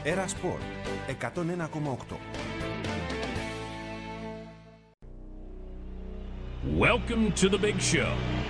Era Sport 101,8. Welcome to the big show.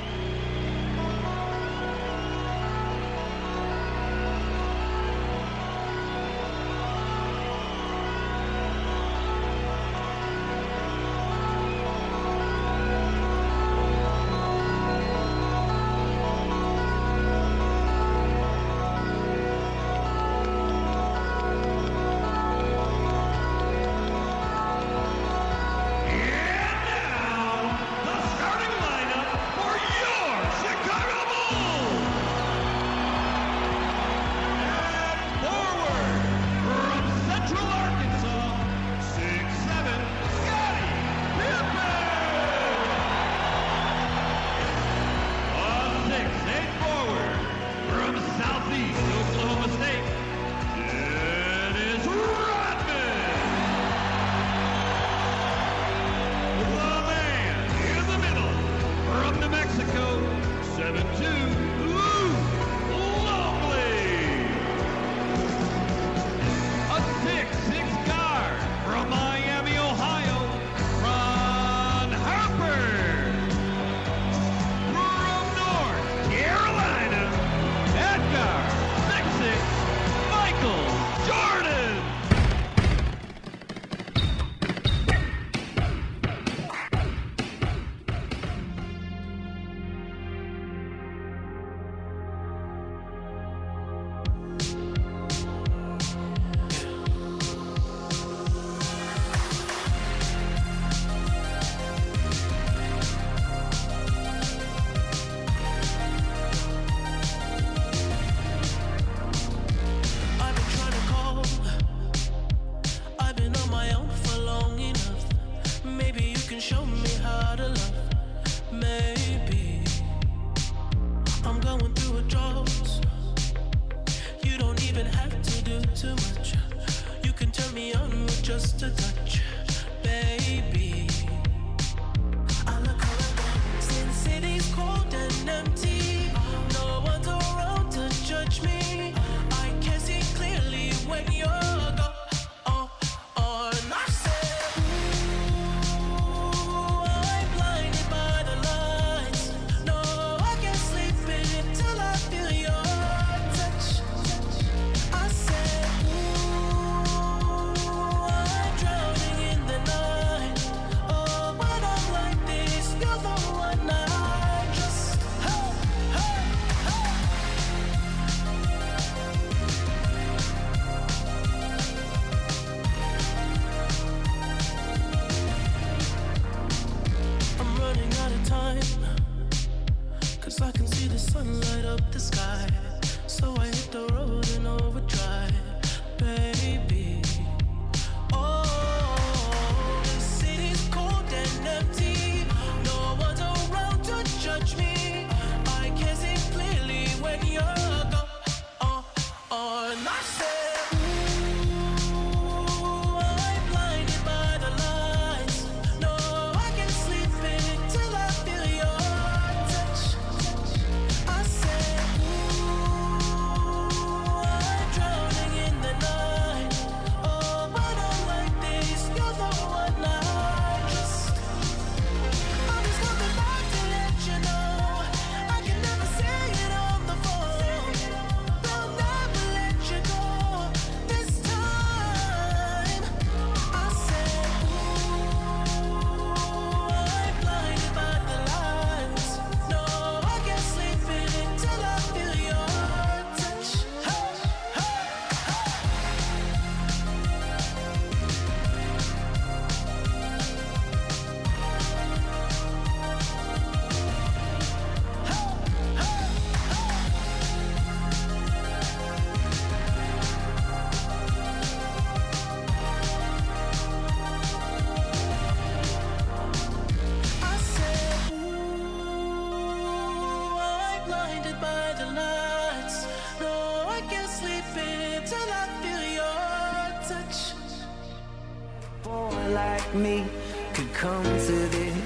Like me could come to this.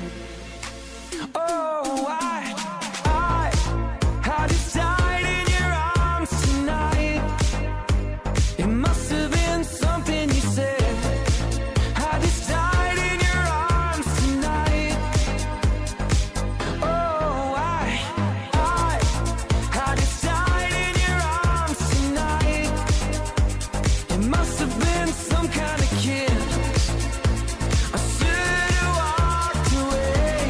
Oh, I just died in your arms tonight. It must have been Must have been some kind of kid. I should have walked away.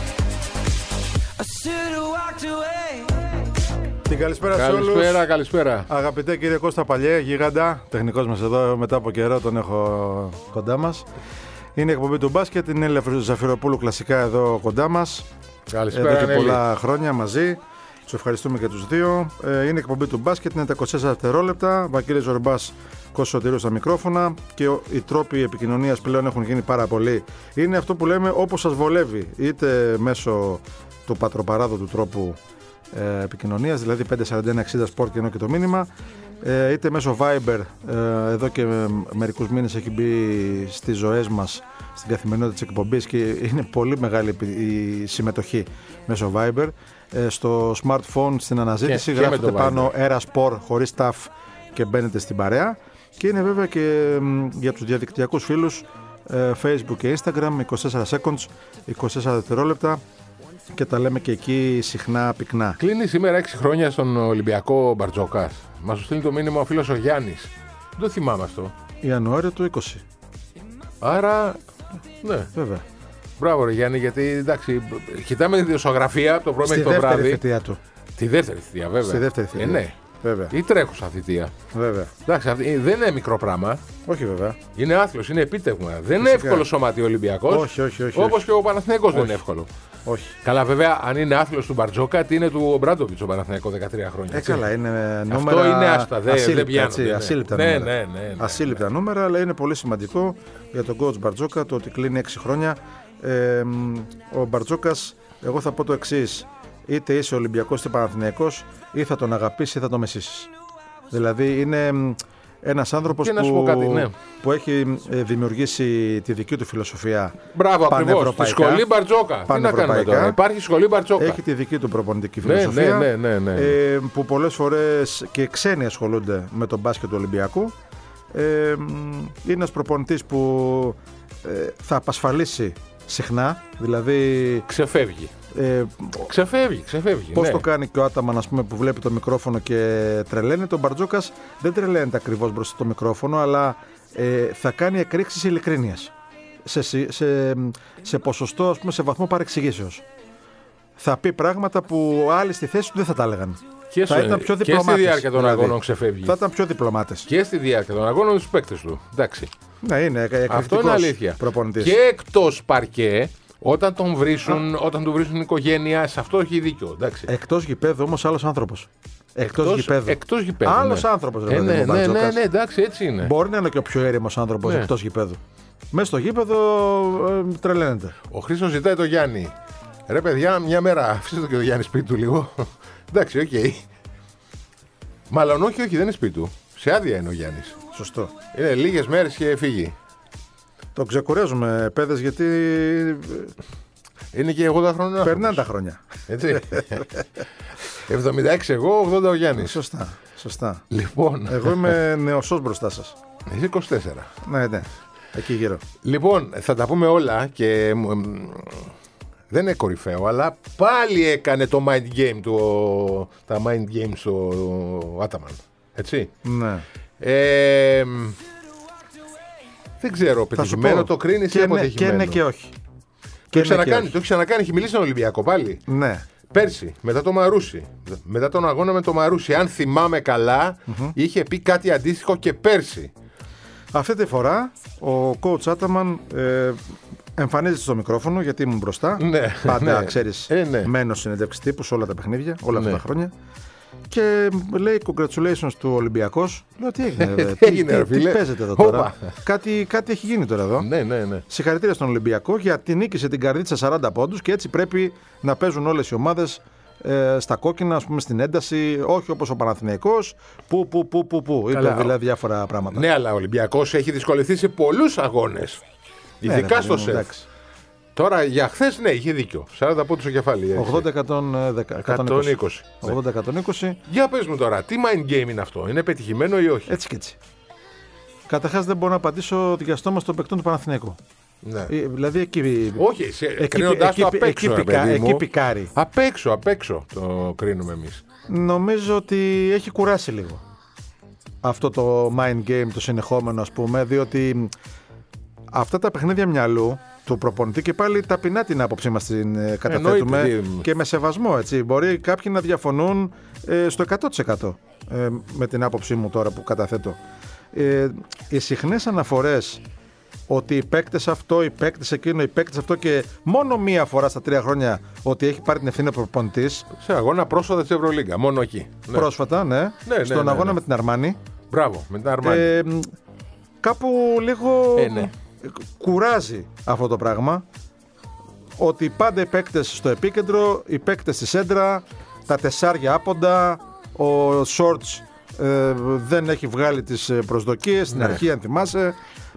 I should have walked away. Την καλησπέρα σε όλους. Καλησπέρα. Αγαπητέ κύριε Κώστα Παλιέ, γίγαντα, τεχνικός μας εδώ, μετά από καιρό τον έχω κοντά μας. Είναι η εκπομπή του μπάσκετ, είναι η Ελεύθερου Ζαφυροπούλου κλασικά εδώ κοντά μας. Καλησπέρα. Εδώ και πολλά χρόνια μαζί. Τους ευχαριστούμε και τους δύο. Είναι η εκπομπή του μπάσκετ, είναι τα 24 δευτερόλεπτα. Βαγγέλης Ζορμπάς, Κώστας Σωτηρίου στα μικρόφωνα. Και οι τρόποι επικοινωνίας πλέον έχουν γίνει πάρα πολλοί. Είναι αυτό που λέμε όπως σας βολεύει, είτε μέσω του πατροπαράδοτου τρόπου επικοινωνίας, δηλαδή 541-60 Sport και ενώ και το μήνυμα, είτε μέσω Viber, εδώ και μερικούς μήνες έχει μπει στις ζωές μας, στην καθημερινότητα της εκπομπής και είναι πολύ μεγάλη η συμμετοχή μέσω Viber. Στο smartphone στην αναζήτηση και γράφετε πάνω Era Sport χωρίς TAF και μπαίνετε στην παρέα. Και είναι βέβαια και για τους διαδικτυακούς φίλους Facebook και Instagram, 24 seconds, 24 δευτερόλεπτα. Και τα λέμε και εκεί συχνά πυκνά. Κλείνει σήμερα 6 χρόνια στον Ολυμπιακό Μπαρτζόκας. Μας στείλει το μήνυμα ο φίλος ο Γιάννης. Δεν το θυμάμαι αυτό. Ιανουάριο του 20. Άρα, ναι. Βέβαια. Μπράβο ρε Γιάννη, γιατί εντάξει, κοιτάμε τη διοσογραφία από το πρωί μέχρι το βράδυ. Στη δεύτερη θητεία του. Τη δεύτερη θητεία, βέβαια. Στη δεύτερη θητεία. Ναι. Βέβαια. Ή τρέχουσα θητεία. Βέβαια. Εντάξει, δεν είναι μικρό πράγμα. Όχι βέβαια. Είναι άθλος, είναι επίτευγμα. Δεν είναι εύκολο σωματείο Ολυμπιακός. Όχι. Όπως και ο Παναθηναϊκός δεν είναι εύκολο. Όχι. Καλά, βέβαια, αν είναι άθλος του Μπαρτζόκα, τι είναι του Μπράντοβιτς ο Παναθηναϊκός 13 χρόνια. Καλά, είναι νούμερα. Αυτό είναι άστα, δεν πιάνονται. Ασύλληπτα νούμερα. Ναι. Ασύλληπτα νούμερα, αλλά είναι πολύ σημαντικό για τον coach Μπαρτζόκα το ότι κλείνει 6 χρόνια. Ο Μπαρτζόκας, εγώ θα πω το εξής: είτε είσαι Ολυμπιακός είτε Παναθηναϊκός, ή θα τον αγαπήσεις ή θα τον μεσήσεις. Δηλαδή είναι ένας άνθρωπος που έχει δημιουργήσει τη δική του φιλοσοφία. Μπράβο, ακριβώς. Τη σχολή Μπαρτζόκα. Τι να κάνουμε τώρα. Υπάρχει σχολή Μπαρτζόκα. Έχει τη δική του προπονητική φιλοσοφία. Ναι. Που πολλές φορές και ξένοι ασχολούνται με τον μπάσκετ του Ολυμπιακού. Είναι ένας προπονητής που θα απασφαλίσει συχνά, δηλαδή ξεφεύγει. Ξεφεύγει. Πώς το κάνει και ο Άταμαν, ας πούμε, που βλέπει το μικρόφωνο και τρελαίνεται. Ο Μπαρτζόκας δεν τρελαίνεται ακριβώς μπροστά στο μικρόφωνο, αλλά θα κάνει εκρήξεις ειλικρίνειας σε ποσοστό, ας πούμε, σε βαθμό παρεξηγήσεως. Θα πει πράγματα που άλλοι στη θέση του δεν θα τα έλεγαν. Θα ήταν πιο διπλωμάτες. Και στη διάρκεια των αγώνων ξεφεύγει. Θα ήταν πιο διπλωμάτες. Και στη διάρκεια των αγώνων τους παίκτες του. Εντάξει. Ναι, είναι αυτό είναι αλήθεια. Προπονητής. Και εκτός παρκέ, όταν τον βρίσουν, όταν του βρίσουν οικογένεια, σε αυτό έχει δίκιο. Εντάξει. Εκτός γηπέδου όμως άλλος άνθρωπος. Εκτός γηπέδου. Άλλος άνθρωπος. Ναι, εντάξει, έτσι είναι. Μπορεί να είναι και ο πιο έρημος άνθρωπος εκτός γηπέδου. Μέσα στο γήπεδο τρελαίνεται. Ο Χρήστος ζητάει το Γιάννη. Ρε παιδιά, μια μέρα αφήστε το και το Γιάννη σπίτι του λίγο. Εντάξει, οκ. Μάλλον όχι, δεν είναι σπίτι του. Σε άδεια είναι ο Γιάννης. Σωστό. Είναι λίγες μέρες και φύγει. Το ξεκουράζουμε, παιδες, γιατί είναι και 80 χρόνια. Περνάνε τα χρόνια. Έτσι. 76 εγώ, 80 ο Γιάννης. Σωστά. Λοιπόν. Εγώ είμαι νεοσός μπροστά σας. Είσαι 24. Ναι. Εκεί γύρω. Λοιπόν, θα τα πούμε όλα και δεν είναι κορυφαίο, αλλά πάλι έκανε το mind game του, τα mind games του Άταμαν. Έτσι. Ναι. Δεν ξέρω, πετυχημένο το κρίνεις ή αποτυχημένο. Και ναι και όχι. Το έχει ξανακάνει, έχει μιλήσει στον Ολυμπιακό πάλι. Ναι. Πέρσι, μετά το Μαρούσι. Μετά τον αγώνα με το Μαρούσι, αν θυμάμαι καλά, είχε πει κάτι αντίστοιχο και πέρσι. Αυτή τη φορά ο coach Άταμαν εμφανίζεται στο μικρόφωνο, γιατί ήμουν μπροστά. Ναι, πάντα ξέρεις, μένω συνέντευξη τύπου σε όλα τα παιχνίδια, όλα αυτά τα χρόνια. Και λέει congratulations του Ολυμπιακός. Λέω τι έγινε, τι παίζετε εδώ τώρα. Κάτι έχει γίνει τώρα εδώ. Ναι. Συγχαρητήρια στον Ολυμπιακό, γιατί νίκησε την Καρδίτσα 40 πόντους και έτσι πρέπει να παίζουν όλες οι ομάδες στα κόκκινα, ας πούμε, στην ένταση, όχι όπως ο Παναθηναϊκός. Που. Είπε δηλαδή διάφορα πράγματα. Ναι, αλλά ο Ολυμπιακός έχει δυσκολευτεί σε πολλούς αγώνες. Ειδικά στο σεφ. Τώρα για χθες, ναι, είχε δίκιο. 40 πόντους στο κεφάλι. 80-120. Για πες μου τώρα, τι mind game είναι αυτό, είναι πετυχημένο ή όχι? Έτσι και έτσι. Καταρχάς δεν μπορώ να απαντήσω διαστόμα στον παικτών του Παναθηναϊκού. Ναι. Δηλαδή εκεί. Όχι, κρίνοντας το απ' έξω. Εκεί πικάρει. Απ' έξω το κρίνουμε εμείς. Νομίζω ότι έχει κουράσει λίγο. αυτό το mind game το συνεχόμενο, ας πούμε, διότι αυτά τα παιχνίδια μυαλού του προπονητή, και πάλι ταπεινά την άποψή μας την καταθέτουμε και με σεβασμό, έτσι. Μπορεί κάποιοι να διαφωνούν στο 100% με την άποψή μου τώρα που καταθέτω. Οι συχνές αναφορές ότι οι παίκτες αυτό, οι παίκτες εκείνο, οι παίκτες αυτό, και μόνο μία φορά στα 3 χρόνια ότι έχει πάρει την ευθύνη ο προπονητής. Σε αγώνα πρόσφατα της Ευρωλίγκα, μόνο εκεί. Ναι. Πρόσφατα, ναι. Στον αγώνα με την Αρμάνι. Μπράβο, με την Αρμάνι. Κάπου λίγο ναι. Κουράζει αυτό το πράγμα. Ότι πάντα οι παίκτες στο επίκεντρο, οι παίκτες στη σέντρα, τα τεσσάρια άποντα, ο Σόρτς δεν έχει βγάλει τις προσδοκίες στην αρχή, αν θυμάσαι.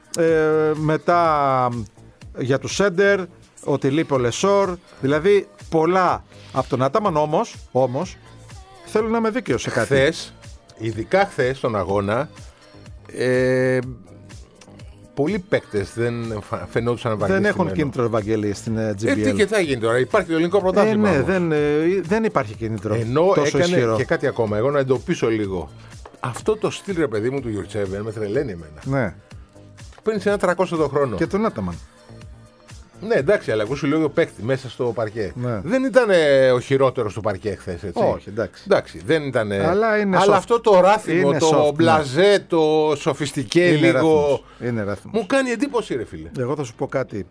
Μετά για του σέντερ, ότι λείπει ο Λεσόρ. Δηλαδή πολλά από τον Άταμαν, όμως θέλω να είμαι δίκαιος σε κάτι. Χθες, ειδικά χθες στον αγώνα, πολλοί παίκτες δεν φαινόντουσαν βαριές. Δεν έχουν κίνητρο, Ευαγγέλη, στην GBL. Τι και θα γίνει τώρα, υπάρχει το ελληνικό πρωτάθλημα. Ναι, δεν υπάρχει κίνητρο. Ενώ τόσο έκανε ισχυρό. και κάτι ακόμα, εγώ να εντοπίσω λίγο. Αυτό το στυλ, ρε παιδί μου, του Γιουρτσέβεν με τρελαίνει εμένα. Ναι. Παίρνει ένα 300 το χρόνο. Και τον Άταμαν. Ναι, εντάξει, αλλά εγώ σου λέω παίκτη μέσα στο παρκέ. Ναι. Δεν ήταν ο χειρότερος του παρκέ χθες, έτσι. Όχι, εντάξει. Δεν ήταν. Αλλά αυτό το ράθιμο, είναι το soft, μπλαζέ, το σοφιστικέ λίγο. Είναι ράθιμος. Μου κάνει εντύπωση, ρε φίλε. Εγώ θα σου πω κάτι.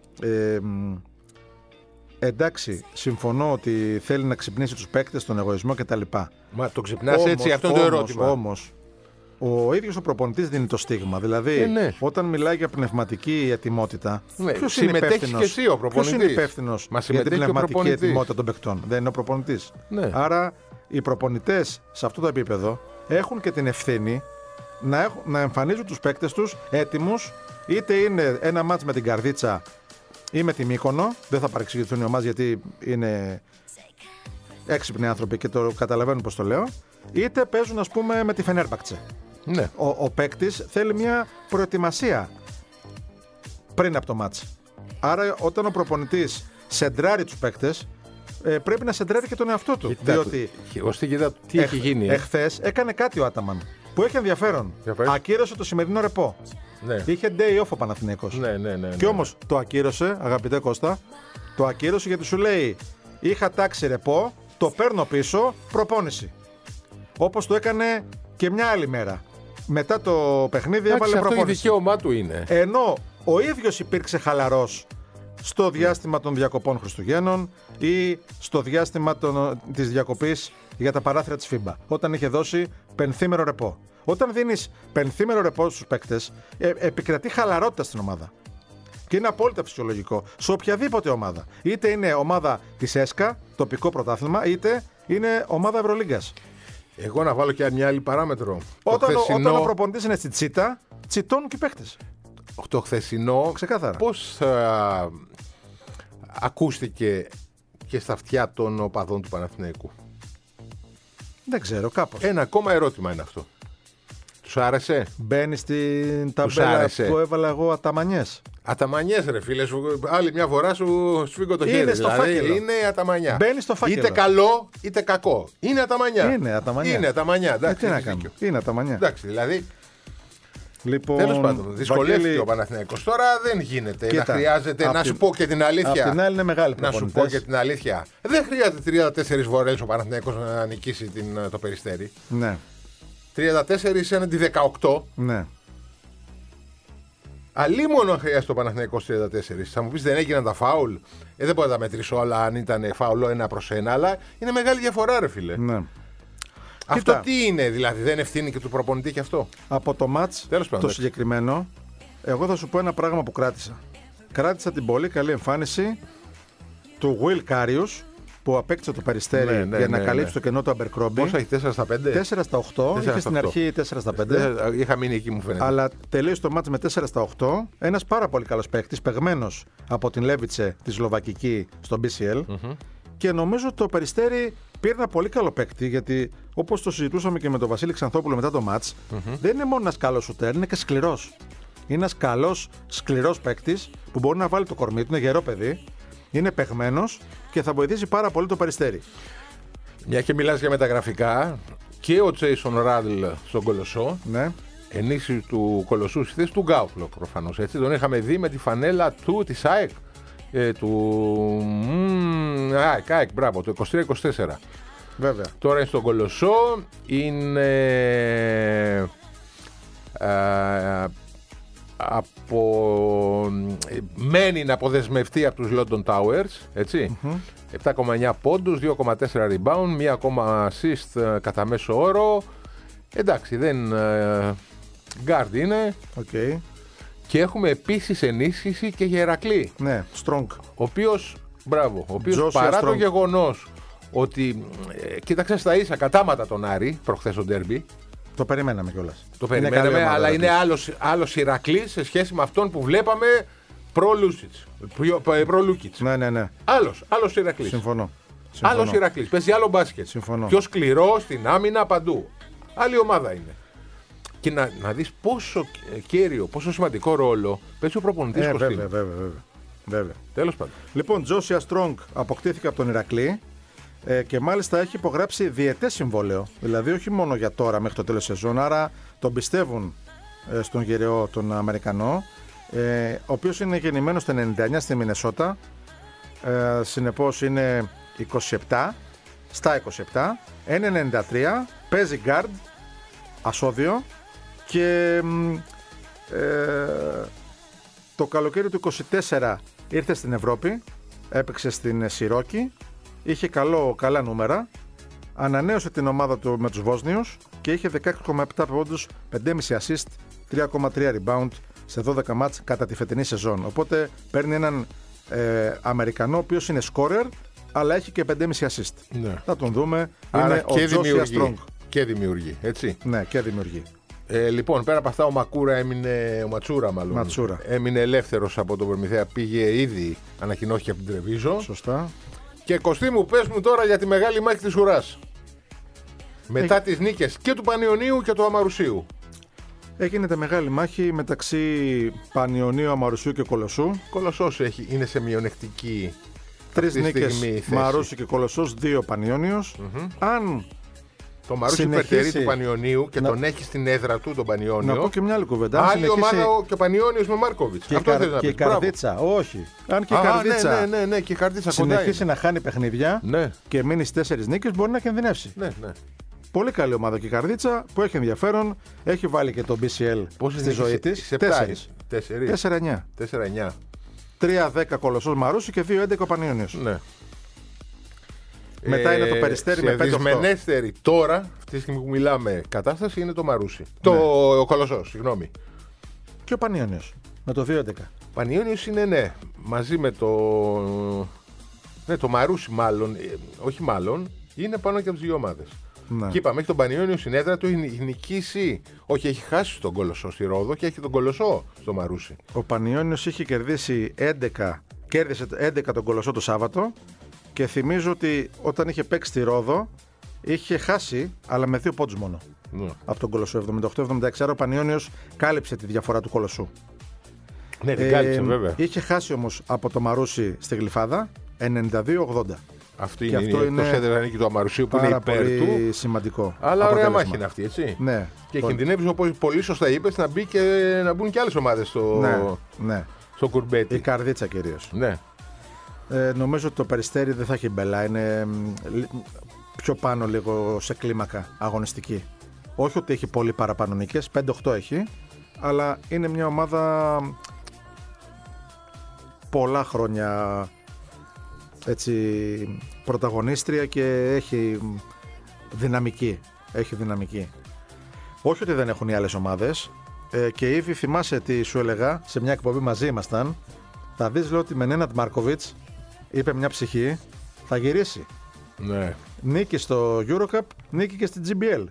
Εντάξει, συμφωνώ ότι θέλει να ξυπνήσει τους παίκτες, τον εγωισμό κτλ. Μα το ξυπνάς έτσι, αυτό είναι το ερώτημα. Όμως, ο ίδιος ο προπονητής δίνει το στίγμα. Δηλαδή, ναι. όταν μιλάει για πνευματική ετοιμότητα, Ναι, ποιος είναι υπεύθυνος? και εσύ ο προπονητής. Ποιος είναι υπεύθυνος για την πνευματική ετοιμότητα των παικτών? Δεν είναι ο προπονητής. Ναι. Άρα, οι προπονητές σε αυτό το επίπεδο έχουν και την ευθύνη να εμφανίζουν τους παίκτες τους έτοιμους, είτε είναι ένα μάτς με την Καρδίτσα ή με τη Μύκονο. Δεν θα παρεξηγηθούν οι ομάδες, γιατί είναι έξυπνοι άνθρωποι και το καταλαβαίνουν πώς το λέω. Είτε παίζουν, ας πούμε, με τη Φενέρμπαχτσε. Ναι. Ο παίκτης θέλει μια προετοιμασία πριν από το μάτς. Άρα, όταν ο προπονητής σεντράρει τους παίκτες, πρέπει να σεντράρει και τον εαυτό του. Διότι τι έχει γίνει. Εχθές έκανε κάτι ο Άταμαν που έχει ενδιαφέρον. Ακύρωσε το σημερινό ρεπό. Ναι. Είχε day off ο Παναθηναίκος. Ναι. Και όμως το ακύρωσε, αγαπητέ Κώστα, το ακύρωσε γιατί σου λέει: είχα τάξει ρεπό, το παίρνω πίσω, προπόνηση. Όπως το έκανε και μια άλλη μέρα. Μετά το παιχνίδι έβαλε προπόνηση. Αυτό η δικαίωμά του είναι. Ενώ ο ίδιος υπήρξε χαλαρός στο διάστημα των διακοπών Χριστουγέννων ή στο διάστημα της διακοπής για τα παράθυρα της FIBA, όταν είχε δώσει πενθήμερο ρεπό. Όταν δίνεις πενθήμερο ρεπό στους παίκτες, επικρατεί χαλαρότητα στην ομάδα. Και είναι απόλυτα φυσιολογικό σε οποιαδήποτε ομάδα. Είτε είναι ομάδα της ΕΣΚΑ, τοπικό πρωτάθλημα, είτε είναι ομάδα Ευρωλίγκας. Εγώ να βάλω και μια άλλη παράμετρο. Όταν ο προπονητής είναι στη τσίτα, τσιτώνουν και οι παίκτες. Το χθεσινό, ξεκάθαρα. Πώς ακούστηκε και στα αυτιά των οπαδών του Παναθηναϊκού? Δεν ξέρω, κάπως. Ένα ακόμα ερώτημα είναι αυτό. Τους άρεσε? Μπαίνει στην ταμπέλα που έβαλα εγώ Αταμανιές. Αταμανιές, ρε φίλε, άλλη μια φορά σου σφίγγω το χέρι. Είναι στο φάκελο. Είναι Αταμανιά. Μπαίνει στο φάκελο. Είτε καλό είτε κακό. Είναι Αταμανιά. Είναι Αταμανιά. Είναι Αταμανιά. Εντάξει, τι να κάνω. Είναι Αταμανιά. Εντάξει, δηλαδή. Λοιπόν, τέλος πάντων, δυσκολεύτηκε ο Παναθηναϊκός. Τώρα δεν γίνεται. Κοίτα, να χρειάζεται να σου πω και την αλήθεια. Απ' την άλλη είναι μεγάλη προπονητές. Να σου πω και την αλήθεια. Δεν χρειάζεται 34 φορές ο Παναθηναϊκός να νικήσει το Περιστέρι. Ναι. 34 έναντι 18. Ναι. Αλίμονο αν χρειάζεται ο Παναθηναϊκός 34. Θα μου πεις δεν έγιναν τα φάουλ. Δεν μπορώ να τα μετρήσω όλα αν ήταν φάουλο 1-1, αλλά είναι μεγάλη διαφορά, ρε φίλε. Ναι. Αυτό κοίτα, τι είναι, δηλαδή, δεν ευθύνει και του προπονητή και αυτό? Από το μάτς το συγκεκριμένο, εγώ θα σου πω ένα πράγμα που κράτησα. Κράτησα την πολύ καλή εμφάνιση του Will Karius, που απέκτησε το Περιστέρι για να καλύψει το κενό του Αμπερκρόμπι. Πόσα έχει, 4-5? 4-8, είχε στην αρχή 4-5. Είχα μείνει εκεί, μου φαίνεται. Αλλά τελείωσε το μάτς με 4-8. Ένας πάρα πολύ καλός παίκτης, παιγμένος από την Λέβιτσε τη Σλοβακική στο BCL. Και νομίζω το Περιστέρι πήρε ένα πολύ καλό παίκτη, γιατί όπως το συζητούσαμε και με τον Βασίλη Ξανθόπουλο μετά το μάτς, δεν είναι μόνο ένας καλός σουτέρ, είναι και σκληρός. Είναι ένας καλός, σκληρός παίκτης που μπορεί να βάλει το κορμί του, είναι γερό παιδί, είναι παιγμένος και θα βοηθήσει πάρα πολύ το Περιστέρι. Μια και μιλάς για μεταγραφικά, και ο Jason Radle στον Κολοσσό. Ναι. Ενίσχυση του Κολοσσού στη θέση του Γκάουφλοκ προφανώς. Έτσι. Τον είχαμε δει με τη φανέλα της ΑΕΚ. ΑΕΚ, μπράβο, το 23-24. Βέβαια. Τώρα είναι στον Κολοσσό. Είναι μένει να αποδεσμευτεί από τους London Towers, έτσι. 7,9 πόντους, 2,4 rebound, 1,1 assist κατά μέσο όρο. Εντάξει, δεν guard είναι. Okay. Και έχουμε επίσης ενίσχυση και για Ηρακλή. Ναι, Strong. Ο οποίος, μπράβο, ο οποίος παρά το γεγονός ότι κοίταξε στα ίσα κατάματα τον Άρη προχθές στο ντέρμπι. Το περιμέναμε κιόλας. Το περιμέναμε, αλλά είναι άλλος Ηρακλής σε σχέση με αυτόν που βλέπαμε προ-Λούκιτς. Ναι. Άλλος Ηρακλής. Συμφωνώ. Άλλος Ηρακλής. Παίζει άλλο μπάσκετ. Συμφωνώ. Πιο σκληρό στην άμυνα παντού. Άλλη ομάδα είναι. Και να δεις πόσο κέριο, πόσο σημαντικό ρόλο παίζει ο προπονητής Κωστίνου. Βέβαια. Τέλος πάντων. Λοιπόν, Τζόσια Strong αποκτήθηκε από τον Ηρακλή και μάλιστα έχει υπογράψει διετές συμβόλαιο. Δηλαδή όχι μόνο για τώρα μέχρι το τέλος σεζόν, άρα τον πιστεύουν στον γεραιό τον Αμερικανό, ο οποίος είναι γεννημένος το 99 στη Μινεσότα, συνεπώς είναι 27, στα 27, 1,93, παίζει guard, ασώδιο και το καλοκαίρι του 24 ήρθε στην Ευρώπη, έπαιξε στην Σιρόκη, είχε καλά νούμερα, ανανέωσε την ομάδα του με τους Βόσνιους και είχε 16,7 πόντους, 5,5 assist, 3,3 rebound σε 12 μάτς κατά τη φετινή σεζόν. Οπότε παίρνει έναν Αμερικανό ο οποίος είναι scorer αλλά έχει και 5,5 assist. Ναι. Θα τον δούμε. Άρα είναι και ο Τζόσια Strong. Και δημιουργεί, έτσι. Ναι, και δημιουργεί. Λοιπόν, πέρα από αυτά ο Ματσούρα έμεινε ελεύθερος από τον Προμηθέα, πήγε ήδη, ανακοινώθηκε από την Τρεβίζο. Σωστά. Και Κωστή μου, πες μου τώρα για τη μεγάλη μάχη της ουράς. Μετά τις νίκες και του Πανιωνίου και του Αμαρουσίου. Έγινε μεγάλη μάχη μεταξύ Πανιωνίου, Αμαρουσίου και Κολοσσού. Κολοσσός είναι σε μειονεκτική. 3 νίκες Μαρούσι και Κολοσσός, 2 Πανιώνιος. Αν το Μαρούσι υπερτερεί του Πανιωνίου και τον έχει στην έδρα του τον Πανιώνιο. Να πω και μια άλλη κουβέντα. Άλλη ομάδα και ο Πανιώνιος με Μάρκοβιτς. Αυτό θέλει να πει. Και η Καρδίτσα, όχι. Αν και η Καρδίτσα, ναι, και η Καρδίτσα συνεχίσει να χάνει παιχνίδια ναι. και μείνει στις 4 νίκες, μπορεί να κινδυνεύσει. Ναι. Πολύ καλή ομάδα και η Καρδίτσα που έχει ενδιαφέρον. Έχει βάλει και το BCL στη ζωή της. 4-9. 3-10 Κολοσσός Μαρούσι και 2-11 ο Πανιώνιος. Ναι. Μετά είναι το Περιστέρι με 5-8. Δυσμενέστερη τώρα, αυτή τη στιγμή που μιλάμε, κατάσταση είναι το Μαρούσι. Ναι. Ο Κολοσσός, συγγνώμη. Και ο Πανιώνιος με το 2-11. Πανιώνιος είναι ναι, μαζί με το. Ναι, το Μαρούσι μάλλον. Όχι μάλλον, είναι πάνω και από τις δύο ομάδες. Ναι. Και είπαμε, έχει τον Πανιώνιο στην έδρα του, έχει νικήσει. Όχι, έχει χάσει τον Κολοσσό στη Ρόδο και έχει τον Κολοσσό στο Μαρούσι. Ο Πανιώνιος είχε κερδίσει 11, κέρδισε 11 τον Κολοσσό το Σάββατο και θυμίζω ότι όταν είχε παίξει στη Ρόδο είχε χάσει, αλλά με 2 πόντους μόνο. Ναι. Από τον Κολοσσό 78-76. Άρα ο Πανιώνιος κάλυψε τη διαφορά του Κολοσσού. Ναι, την κάλυψε βέβαια. Είχε χάσει όμως από το Μαρούσι στη Γλυφάδα 92-80. Αυτή είναι η εκτός έδρα νίκη του Αμαρουσίου που είναι υπέρ πολύ του. Σημαντικό. Αλλά ωραία μάχη είναι αυτή, έτσι. Ναι. Και κινδυνεύει, όπως πολύ σωστά είπες, να μπουν και άλλες ομάδες στο κουρμπέτι. Η Καρδίτσα κυρίως. Ναι. Νομίζω ότι το Περιστέρι δεν θα έχει μπελά. Είναι πιο πάνω λίγο σε κλίμακα αγωνιστική. Όχι ότι έχει πολύ παραπάνω νίκες, 5-8 έχει, αλλά είναι μια ομάδα πολλά χρόνια έτσι πρωταγωνίστρια και έχει δυναμική. Όχι ότι δεν έχουν οι άλλες ομάδες και ήδη θυμάσαι τι σου έλεγα σε μια εκπομπή μαζί ήμασταν. Θα δεις λέω ότι με Νέναντ Μάρκοβιτς είπε μια ψυχή θα γυρίσει. Ναι. Νίκη στο Eurocup, νίκη και στην GBL.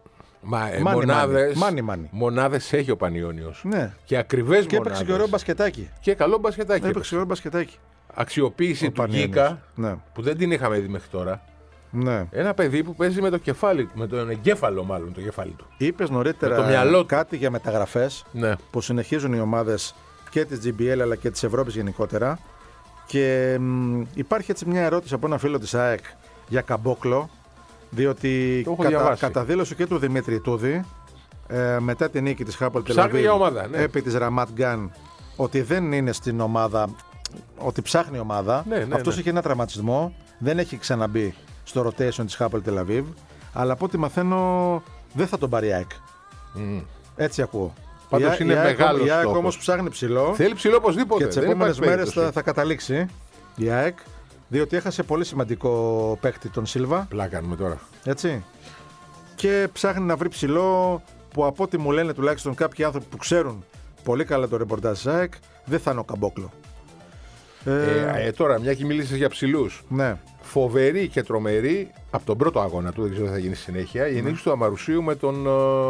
Μονάδες έχει ο Πανιώνιος. Ναι. Και ακριβές και μονάδες. Έπαιξε και ωραίο μπασκετάκι. Και καλό μπασκετάκι. Αξιοποίηση του Γκίκα, ναι. Που δεν την είχαμε δει μέχρι τώρα. Ναι. Ένα παιδί που παίζει με το κεφάλι, με τον εγκέφαλο μάλλον το κεφάλι του. Είπες νωρίτερα το μυαλό κάτι για μεταγραφές, ναι. Που συνεχίζουν οι ομάδες και της GBL αλλά και της Ευρώπης γενικότερα. Και υπάρχει έτσι μια ερώτηση από ένα φίλο της ΑΕΚ για Καμπόκλο. Διότι κατά δήλωση και του Δημήτρη Τούδη, μετά την νίκη της Hapoel Tel Aviv επί της Ramat Gan, ότι δεν είναι στην ομάδα, ότι ψάχνει η ομάδα. Αυτός είχε ένα τραυματισμό, δεν έχει ξαναμπεί στο rotation της Hapoel Tel Aviv, αλλά από ό,τι μαθαίνω δεν θα τον πάρει η ΑΕΚ. Έτσι ακούω. Πάντως είναι μεγάλο. Η ΑΕΚ όμως ψάχνει ψηλό. Θέλει ψηλό οπωσδήποτε. Και τις επόμενες μέρες θα καταλήξει η ΑΕΚ, διότι έχασε πολύ σημαντικό παίκτη τον Σίλβα. Πλάκα κάνουμε τώρα. Έτσι. Και ψάχνει να βρει ψηλό, που από ό,τι μου λένε τουλάχιστον κάποιοι άνθρωποι που ξέρουν πολύ καλά το ρεπορτάζ της ΑΕΚ, δεν θα είναι ο Καμπόκλο. Τώρα, μια και μίλησες για ψηλούς. Ναι. Φοβερή και τρομερή από τον πρώτο αγώνα του, δεν ξέρω τι θα γίνει στη συνέχεια, η ενίσχυση του Αμαρουσίου με τον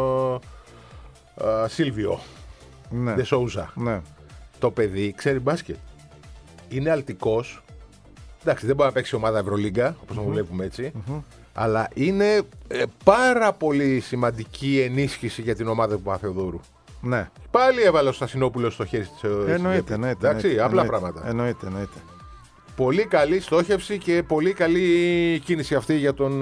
Σίλβιο. Ναι. Ντε Σόουζα. Ναι. Το παιδί ξέρει μπάσκετ. Είναι αλτικός. Εντάξει, δεν μπορεί να παίξει ομάδα Ευρωλίγκα, όπως το βλέπουμε έτσι. Αλλά είναι πάρα πολύ σημαντική ενίσχυση για την ομάδα του Παπαθεοδόρου. Ναι. Πάλι έβαλε ο Στασινόπουλος στο χέρι της. Εννοείται. Εντάξει, απλά πράγματα. Εννοείται. Πολύ καλή στόχευση και πολύ καλή κίνηση αυτή για τον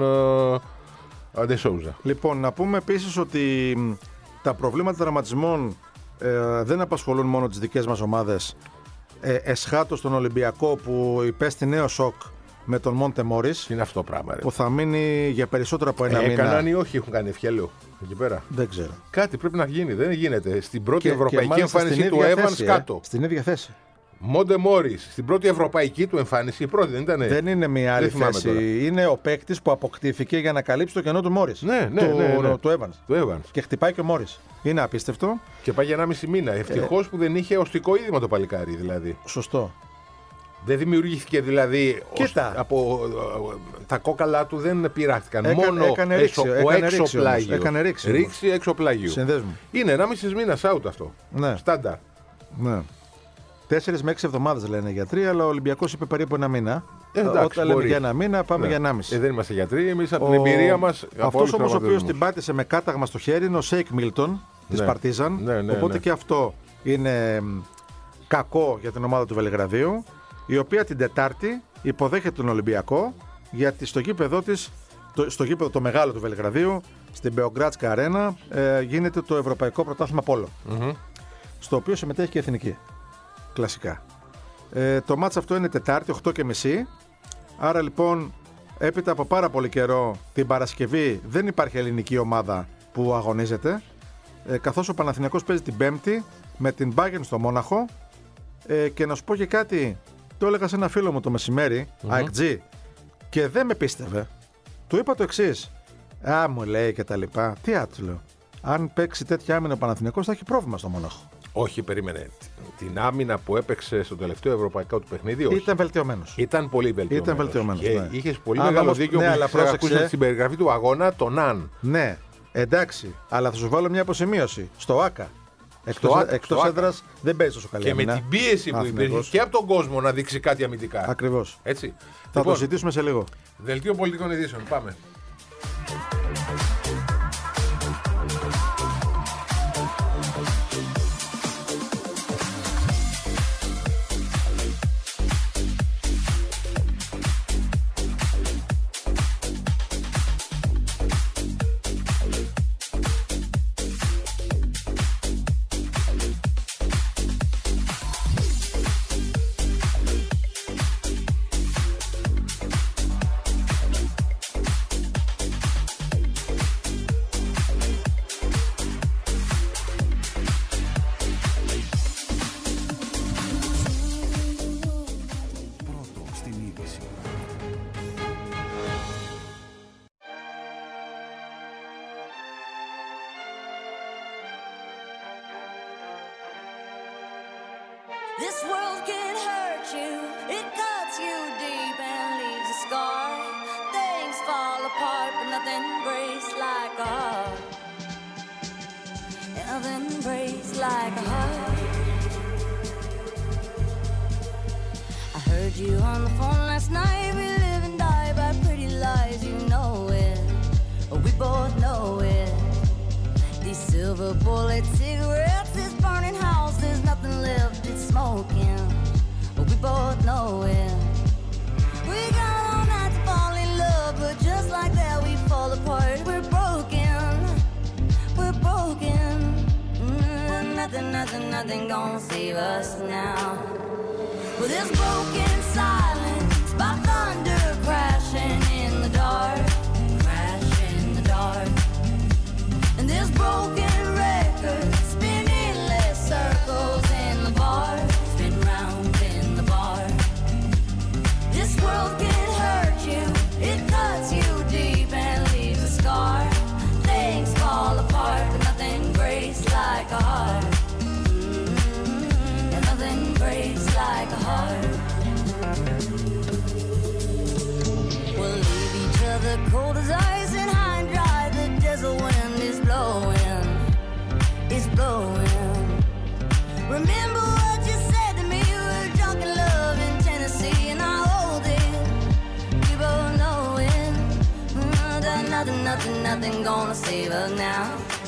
Ντε Σόουζα. Λοιπόν, να πούμε επίσης ότι τα προβλήματα τραυματισμών δεν απασχολούν μόνο τις δικές μας ομάδες. Εσχάτως τον Ολυμπιακό που υπέστη νέο σοκ με τον Μόντε Μόρις. Είναι αυτό το πράγμα, ρε. Που θα μείνει για περισσότερο από ένα μήνα. Έκαναν ή όχι, έχουν κάνει ευχέλαιο εκεί πέρα. Δεν ξέρω. Κάτι πρέπει να γίνει, δεν γίνεται. Στην πρώτη ευρωπαϊκή εμφάνιση του Evans κάτω. Στην ίδια θέση. Μόντε Μόρις, στην πρώτη ευρωπαϊκή του εμφάνιση, η πρώτη δεν ήταν. Δεν είναι μια άλλη θέση. Τώρα. Είναι ο παίκτης που αποκτήθηκε για να καλύψει το κενό του Μόρις. Ναι. Του Evans. Και χτυπάει και ο Μόρις. Είναι απίστευτο. Και πάει για 1,5 μήνα. Ευτυχώς που δεν είχε οστικό είδημα το παλικάρι δηλαδή. Σωστό. Δεν δημιουργήθηκε δηλαδή. Από τα κόκαλά του δεν πειράχτηκαν. Μόνο ο έξω-πλάγιο. Έκανε ρήξη. Ρήξη έξω-πλάγιο. Συνδέσμου. Είναι 1,5 μήνα out αυτό. Ναι. Στάνταρ. Ναι. 4 με 6 εβδομάδες λένε οι γιατροί, αλλά ο Ολυμπιακός είπε περίπου ένα μήνα. Όταν λέμε για ένα μήνα, πάμε για 1,5. Δεν είμαστε γιατροί, εμείς από την εμπειρία μας. Αυτός όμως ο οποίος την πάτησε με κάταγμα στο χέρι είναι ο Σέικ Μίλτον της Παρτίζαν. Οπότε και αυτό είναι κακό για την ομάδα του Βελιγραδίου, η οποία την Τετάρτη υποδέχεται τον Ολυμπιακό, γιατί στο γήπεδο της, στο γήπεδο το μεγάλο του Βελιγραδίου, στην Μπεογκράτσκα Αρένα, γίνεται το Ευρωπαϊκό Πρωτάθλημα Πόλο. Στο οποίο συμμετέχει και η Εθνική. Κλασικά. Το μάτς αυτό είναι Τετάρτη, 8:30. Άρα λοιπόν, έπειτα από πάρα πολύ καιρό, την Παρασκευή δεν υπάρχει ελληνική ομάδα που αγωνίζεται. Καθώς ο Παναθηναϊκός παίζει την Πέμπτη με την Bayern στο Μόναχο. Και να σου πω και κάτι, το έλεγα σε ένα φίλο μου το μεσημέρι, AXG, και δεν με πίστευε. Του είπα το εξής. Μου λέει και τα λοιπά. Τι του λέω. Αν παίξει τέτοια άμυνα ο Παναθηναϊκός θα έχει πρόβλημα στο Μόναχο. Όχι, περίμενε. Την άμυνα που έπαιξε στο τελευταίο ευρωπαϊκό του παιχνίδι, όχι. Ήταν βελτιωμένος. Ήταν πολύ βελτιωμένος. Και είχες πολύ μεγάλο δίκιο που πρόσεξε στην περιγραφή του αγώνα τον Αν. Ναι, εντάξει, αλλά θα σου βάλω μια αποσημείωση. Στο ΆΚΑ. Εκτός έδρας δεν παίζει τόσο καλή άμυνα. Και με την πίεση που υπήρχε και από τον κόσμο να δείξει κάτι αμυντικά. Ακριβώς. Έτσι. Θα το ζητήσουμε σε λίγο. Δελτίο πολιτικών ειδήσεων. Πάμε. This world can hurt you, it cuts you deep and leaves a scar. Things fall apart, but nothing breaks like a heart. Nothing breaks like a heart. I heard you on the phone last night. We live and die by pretty lies, you know it. We both know it. These silver bullet cigarettes, this burning house, there's nothing left, it's smoking. We both know it. We got all night to fall in love, but just like that we fall. nothing gonna save us now. Well, this broken silence by thunder crashing in the dark, crashing in the dark. And this broken record spinning endless circles in the bar, spin round in the bar. This world can hurt you, it cuts you deep and leaves a scar. Things fall apart, but nothing breaks like a heart. And nothing breaks like a heart. We'll leave each other cold as ice and high and dry. The desert wind is blowing, it's blowing. Remember what you said to me, we were drunk in love in Tennessee, and I hold it, we both know it. That nothing gonna save us now.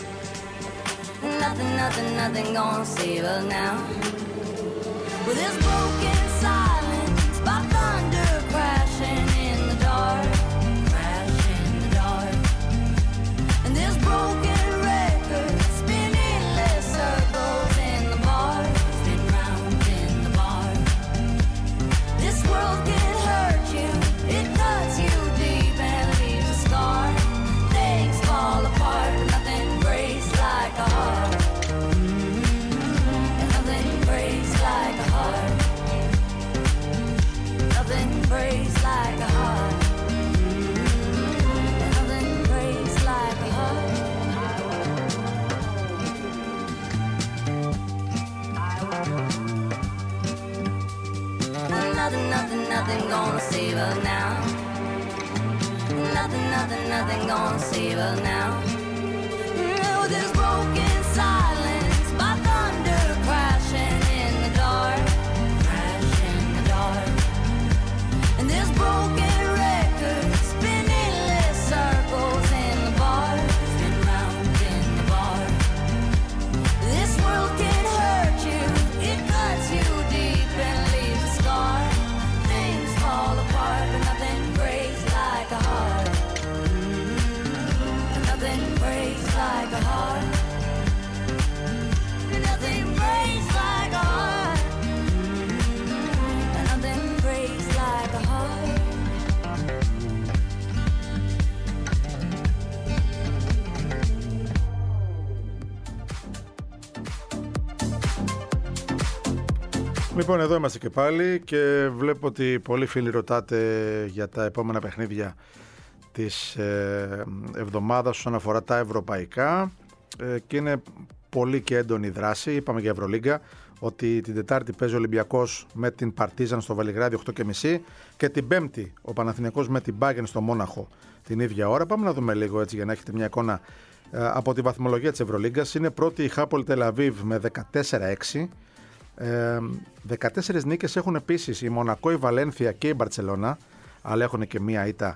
Nothing gonna save us now. With this broken silence by thunder crashing in the dark, crashing in the dark. And this broken record spinning endless circles in the bar, spin round in the bar. This world can hurt you, it cuts you deep and leaves a scar. Things fall apart, but nothing breaks like a heart. And nothing breaks like a heart. Nothing breaks like a heart. And nothing breaks like a heart. Nothing gonna save us now. Nothing gonna save us now. With this broken silence by thunder crashing in the dark, crashing in the dark. And this broken record spinning endless circles in the bar, spin round in the bar. This world can hurt you, it cuts you deep and leaves a scar. Things fall apart, but nothing breaks like a heart. Nothing breaks like a heart. Nothing breaks like a heart. Nothing breaks like a heart. Λοιπόν, εδώ είμαστε και πάλι και βλέπω ότι πολλοί φίλοι ρωτάτε για τα επόμενα παιχνίδια της εβδομάδας όσον αφορά τα ευρωπαϊκά και είναι πολύ και έντονη δράση. Είπαμε για Ευρωλίγκα ότι την Τετάρτη παίζει ο Ολυμπιακός με την Παρτίζαν στο Βελιγράδι 8.30 και την Πέμπτη ο Παναθηναϊκός με την Μπάγεν στο Μόναχο την ίδια ώρα. Πάμε να δούμε λίγο έτσι για να έχετε μια εικόνα από τη βαθμολογία της Ευρωλίγκας. Είναι πρώτη η Χάπολ Τελαβίβ με 14-6. 14 νίκες έχουν επίσης η Μονακό, η Βαλένθια και η Μπαρτσελώνα, αλλά έχουν και μία ήττα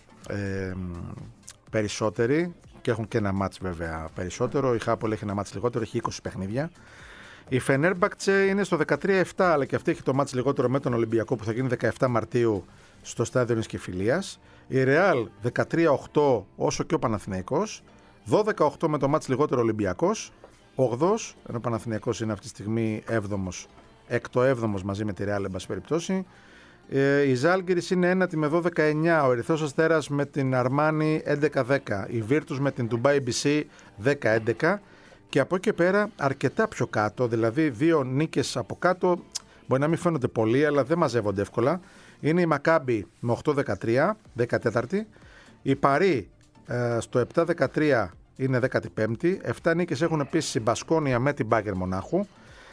περισσότεροι και έχουν και ένα μάτς βέβαια περισσότερο. Η Χάπολ έχει ένα μάτς λιγότερο, έχει 20 παιχνίδια. Η Φενέρμπακτσε είναι στο 13-7, αλλά και αυτή έχει το μάτς λιγότερο με τον Ολυμπιακό που θα γίνει 17 Μαρτίου στο στάδιο της Κεφυλίας. Η Ρεάλ 13-8 όσο και ο Παναθηναϊκός. 12-8 με το μάτς λιγότερο Ολυμπιακός. 8ος, ενώ ο Παναθηναϊκός είναι αυτή τη στιγμή 7ος, 6ο-7ος μαζί με τη Ρεάλ εν πάση περιπτώσει. Η Ζάλγκιρις είναι ένατη με 12-9, ο Ερυθρός Αστέρας με την Αρμάνι 11-10, η Βίρτους με την Dubai BC 10-11 και από εκεί και πέρα αρκετά πιο κάτω, δηλαδή δύο νίκες από κάτω, μπορεί να μην φαίνονται πολύ αλλά δεν μαζεύονται εύκολα. Είναι η Μακάμπι με 8-13, 14η, η Παρί στο 7-13 είναι 15η, 7 νίκες έχουν επίσης η Μπασκόνια με την Μπάγκερ Μονάχου.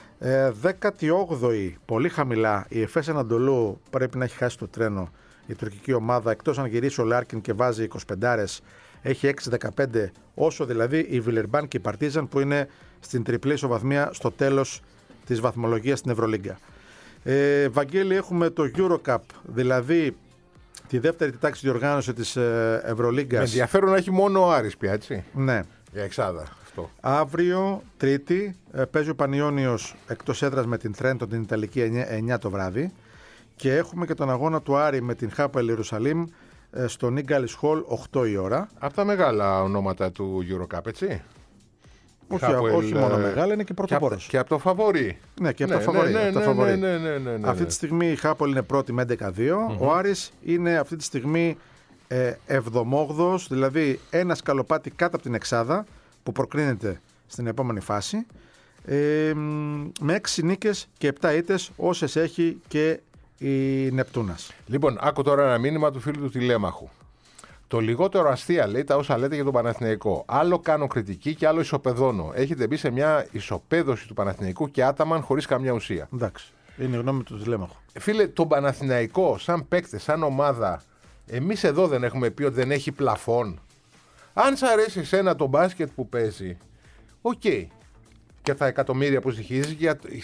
18η, πολύ χαμηλά, η Εφές Ανατολού, πρέπει να έχει χάσει το τρένο η τουρκική ομάδα, εκτός αν γυρίσει ο Λάρκιν και βάζει 25, έχει 6-15, όσο δηλαδή η Βιλερμπάν και η Παρτίζαν που είναι στην τριπλή ισοβαθμία στο τέλος της βαθμολογίας στην Ευρωλίγκα. Βαγγέλη, έχουμε το Eurocup, δηλαδή τη δεύτερη τάξη διοργάνωση της Ευρωλίγκας. Με ενδιαφέρον να έχει μόνο ο Άρης πια, έτσι. Ναι. Για εξάδα. Αύριο, Τρίτη, παίζει ο Πανιόνιος εκτός έδρας με την Τρέντο την Ιταλική 9 το βράδυ και έχουμε και τον αγώνα του Άρη με την Χάπελ Ιερουσαλήμ στο Νίγκαλις Χολ 8 η ώρα. Από τα μεγάλα ονόματα του Eurocup, έτσι. Όχι μόνο μεγάλα, είναι και πρωτοπόρος. Και από το φαβορί. Ναι, και από το φαβορί. Αυτή τη στιγμή η Χάπολ είναι πρώτη με 11-2. Ο Άρης είναι αυτή τη στιγμή 7ος, δηλαδή ένα σκαλοπάτι κάτω από την εξάδα που προκρίνεται στην επόμενη φάση. Με 6 νίκες και 7 ήττες, όσες έχει και η Νεπτούνας. Λοιπόν, άκου τώρα ένα μήνυμα του φίλου του Τηλέμαχου. Το λιγότερο αστεία λέει τα όσα λέτε για τον Παναθηναϊκό. Άλλο κάνω κριτική και άλλο ισοπεδώνω. Έχετε μπει σε μια ισοπαίδωση του Παναθηναϊκού και Άταμαν χωρίς καμιά ουσία. Εντάξει. Είναι η γνώμη του Τηλέμαχου. Φίλε, τον Παναθηναϊκό, σαν παίκτε, σαν ομάδα, εμείς εδώ δεν έχουμε πει ότι δεν έχει πλαφόν. Αν σ' αρέσει εσένα το μπάσκετ που παίζει, οκ. Και τα εκατομμύρια που στοιχίζει,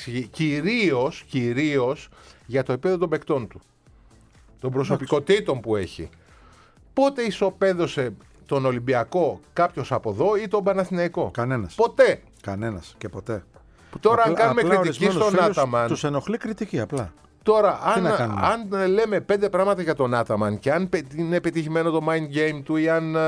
κυρίως για το επίπεδο των παικτών του. Των προσωπικότητων που έχει. Πότε ισοπαίδωσε τον Ολυμπιακό κάποιος από εδώ ή τον Παναθηναϊκό? Κανένας. Ποτέ. Κανένας και ποτέ. Που τώρα αν κάνουμε κριτική στον Άταμαν. Τους ενοχλεί κριτική απλά. Τώρα, αν λέμε 5 πράγματα για τον Άταμαν και αν είναι πετυχημένο το mind game του ή αν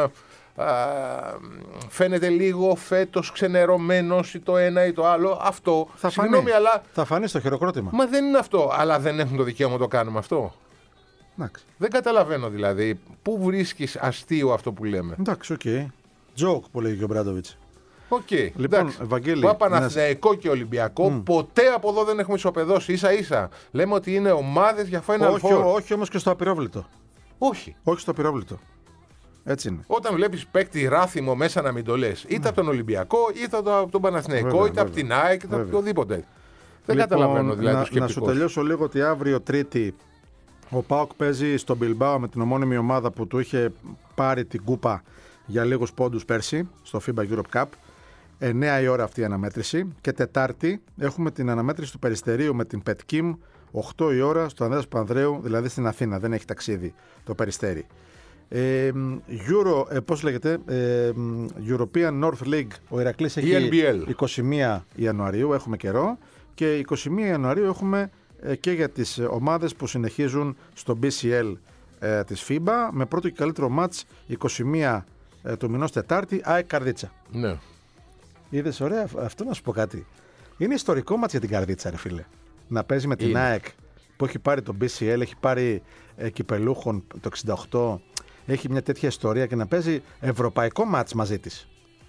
φαίνεται λίγο φέτος ξενερωμένος ή το ένα ή το άλλο, αυτό θα συγγνώμη, αλλά θα φανεί στο χειροκρότημα. Μα δεν είναι αυτό. Αλλά δεν έχουν το δικαίωμα να το κάνουμε αυτό. Εντάξει. Δεν καταλαβαίνω δηλαδή. Πού βρίσκεις αστείο αυτό που λέμε? Εντάξει, οκ. Joke που λέει και ο Μπράντοβιτς. Οκ. Λοιπόν, Ευαγγέλη. Παναθηναϊκό και Ολυμπιακό, ποτέ από εδώ δεν έχουμε ισοπεδώσει. Ίσα-ίσα. Λέμε ότι είναι ομάδες για Final Four. Όχι όμως και στο απειρόβλητο. Όχι. Όχι στο απειρόβλητο. Έτσι είναι. Όταν βλέπεις παίκτη ράθιμο μέσα να μην το λες, είτε από τον Ολυμπιακό, είτε από τον Παναθηναϊκό, είτε από την ΑΕΚ, είτε από οτιδήποτε. Δεν καταλαβαίνω δηλαδή το σκεπτικό. Να σου τελειώσω λίγο ότι αύριο Τρίτη ο ΠΑΟΚ παίζει στον Μπιλμπάο με την ομώνυμη ομάδα που του είχε πάρει την κούπα για λίγους πόντους πέρσι στο FIBA Europe Cup. 9 η ώρα αυτή η αναμέτρηση. Και Τετάρτη έχουμε την αναμέτρηση του Περιστερίου με την Πετκίμ 8 η ώρα στο Ανδρέας Παπανδρέου, δηλαδή στην Αθήνα. Δεν έχει ταξίδι το Περιστέρι. Πώς λέγεται, European North League, ο Ηρακλής έχει 21 Ιανουαρίου, έχουμε καιρό, και 21 Ιανουαρίου έχουμε και για τις ομάδες που συνεχίζουν στο BCL της FIBA, με πρώτο και καλύτερο μάτς 21 του μηνός Τετάρτη, ΑΕΚ Καρδίτσα. Ναι. Είδες, ωραία, αυτό να σου πω κάτι. Είναι ιστορικό μάτς για την Καρδίτσα, ρε φίλε. Να παίζει με την ΑΕΚ που έχει πάρει το BCL, έχει πάρει κυπελούχων το 68, έχει μια τέτοια ιστορία, και να παίζει ευρωπαϊκό μάτς μαζί της.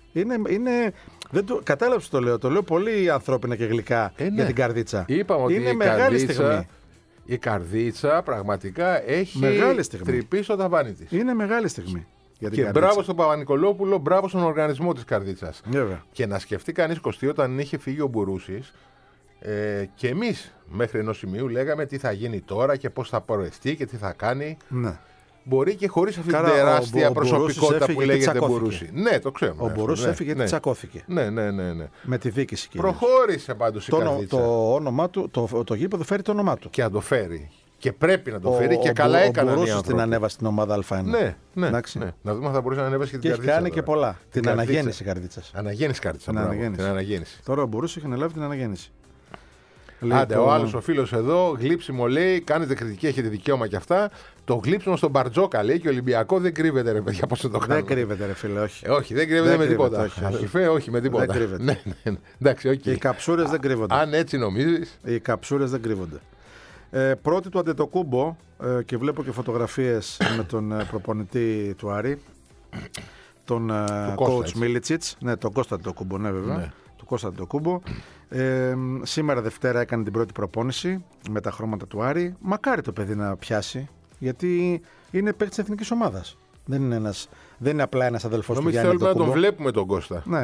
Κατάλαβες το λέω πολύ ανθρώπινα και γλυκά για την Καρδίτσα. Είπαμε ότι είναι μεγάλη στιγμή. Η Καρδίτσα πραγματικά έχει τρυπήσει στο ταβάνι της. Είναι μεγάλη στιγμή. Και μπράβο στον Παπα-Νικολόπουλο, μπράβο στον οργανισμό της Καρδίτσας. Βέβαια. Και να σκεφτεί κανείς, Κωστή, όταν είχε φύγει ο Μπουρούσης, και εμείς μέχρι ενός σημείου λέγαμε τι θα γίνει τώρα και πώς θα πορευτεί και τι θα κάνει. Ναι. Μπορεί και χωρίς αυτή την τεράστια προσωπικότητα που λέγεται Μπουρούση. Ναι, το ξέρουμε. Ο Μπουρούσης έφυγε γιατί τσακώθηκε. Ναι. Με τη δίκηση κυρίως. Προχώρησε πάντως η Καρδίτσα. Το όνομά του, το γήπεδο φέρει το όνομά του. Και να το φέρει. Και πρέπει να το φέρει και καλά έκανε. Ο Μπουρούσης την ανέβασε στην ομάδα Α1. Ναι. Να δούμε αν θα μπορούσε να ανέβασε και την Καρδίτσα. Και έχει κάνει και πολλά. Την αναγέννηση Καρδίτσας. Αναγέννηση Καρδίτσα. Την αναγέννηση. Τώρα ο Μπουρούσης έχει αναλάβει την αναγέννηση. Άντε, ο άλλος ο φίλος εδώ, γλύψιμο λέει, κάνετε κριτική, έχετε δικαίωμα κι αυτά. Το γλύψιμο στον Μπαρτζόκα λέει και ο Ολυμπιακό δεν κρύβεται, ρε παιδιά, πώς το κάνουμε. Δεν κρύβεται, ρε φίλε, όχι. Όχι, δεν κρύβεται με τίποτα. Αδελφέ, όχι με τίποτα. Δεν κρύβεται. Ναι. Εντάξει, okay. Οι καψούρες δεν κρύβονται. Αν έτσι νομίζεις. Οι καψούρες δεν κρύβονται. Πρώτη του Αντετοκούμπο, και βλέπω και φωτογραφίες με τον προπονητή του Άρη, τον coach Μίλιτσιτς. Ναι, τον Κώστα Αντετοκούμπο, ναι, βέβαια. Ναι. Του Κώστα Αντετοκούμπο. Σήμερα Δευτέρα έκανε την πρώτη προπόνηση με τα χρώματα του Άρη. Μακάρι το παιδί να πιάσει, γιατί είναι παίκτης της εθνικής ομάδας. Δεν είναι απλά ένας αδελφός του Γιάννη Αντετοκούμπο. Να τον βλέπουμε τον Κώστα. Ναι,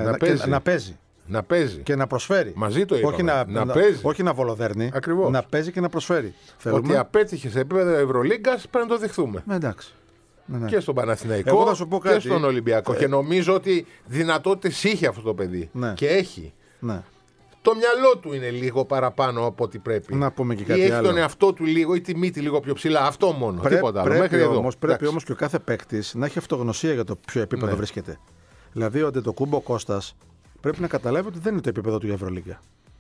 να παίζει. Και να προσφέρει. Μαζί το είπαμε. Όχι να βολοδέρνει. Ακριβώς. Να παίζει και να προσφέρει. Ότι απέτυχε σε επίπεδο Ευρωλίγκας πρέπει να το δεχθούμε. Εντάξει. Ναι. Και στον Παναθηναϊκό και στον Ολυμπιακό. Και νομίζω ότι δυνατότητες είχε αυτό το παιδί. Ναι. Και έχει. Ναι. Το μυαλό του είναι λίγο παραπάνω από ό,τι πρέπει. Να πούμε και κάτι ή έχει άλλο. Τον εαυτό του λίγο ή τη μύτη λίγο πιο ψηλά. Αυτό μόνο. Τίποτα άλλο. Πρέπει όμως και ο κάθε παίκτης να έχει αυτογνωσία για το ποιο επίπεδο βρίσκεται. Δηλαδή ο Αντετοκούμπο Κώστας πρέπει να καταλάβει ότι δεν είναι το επίπεδο του για Ευρωλίγκα.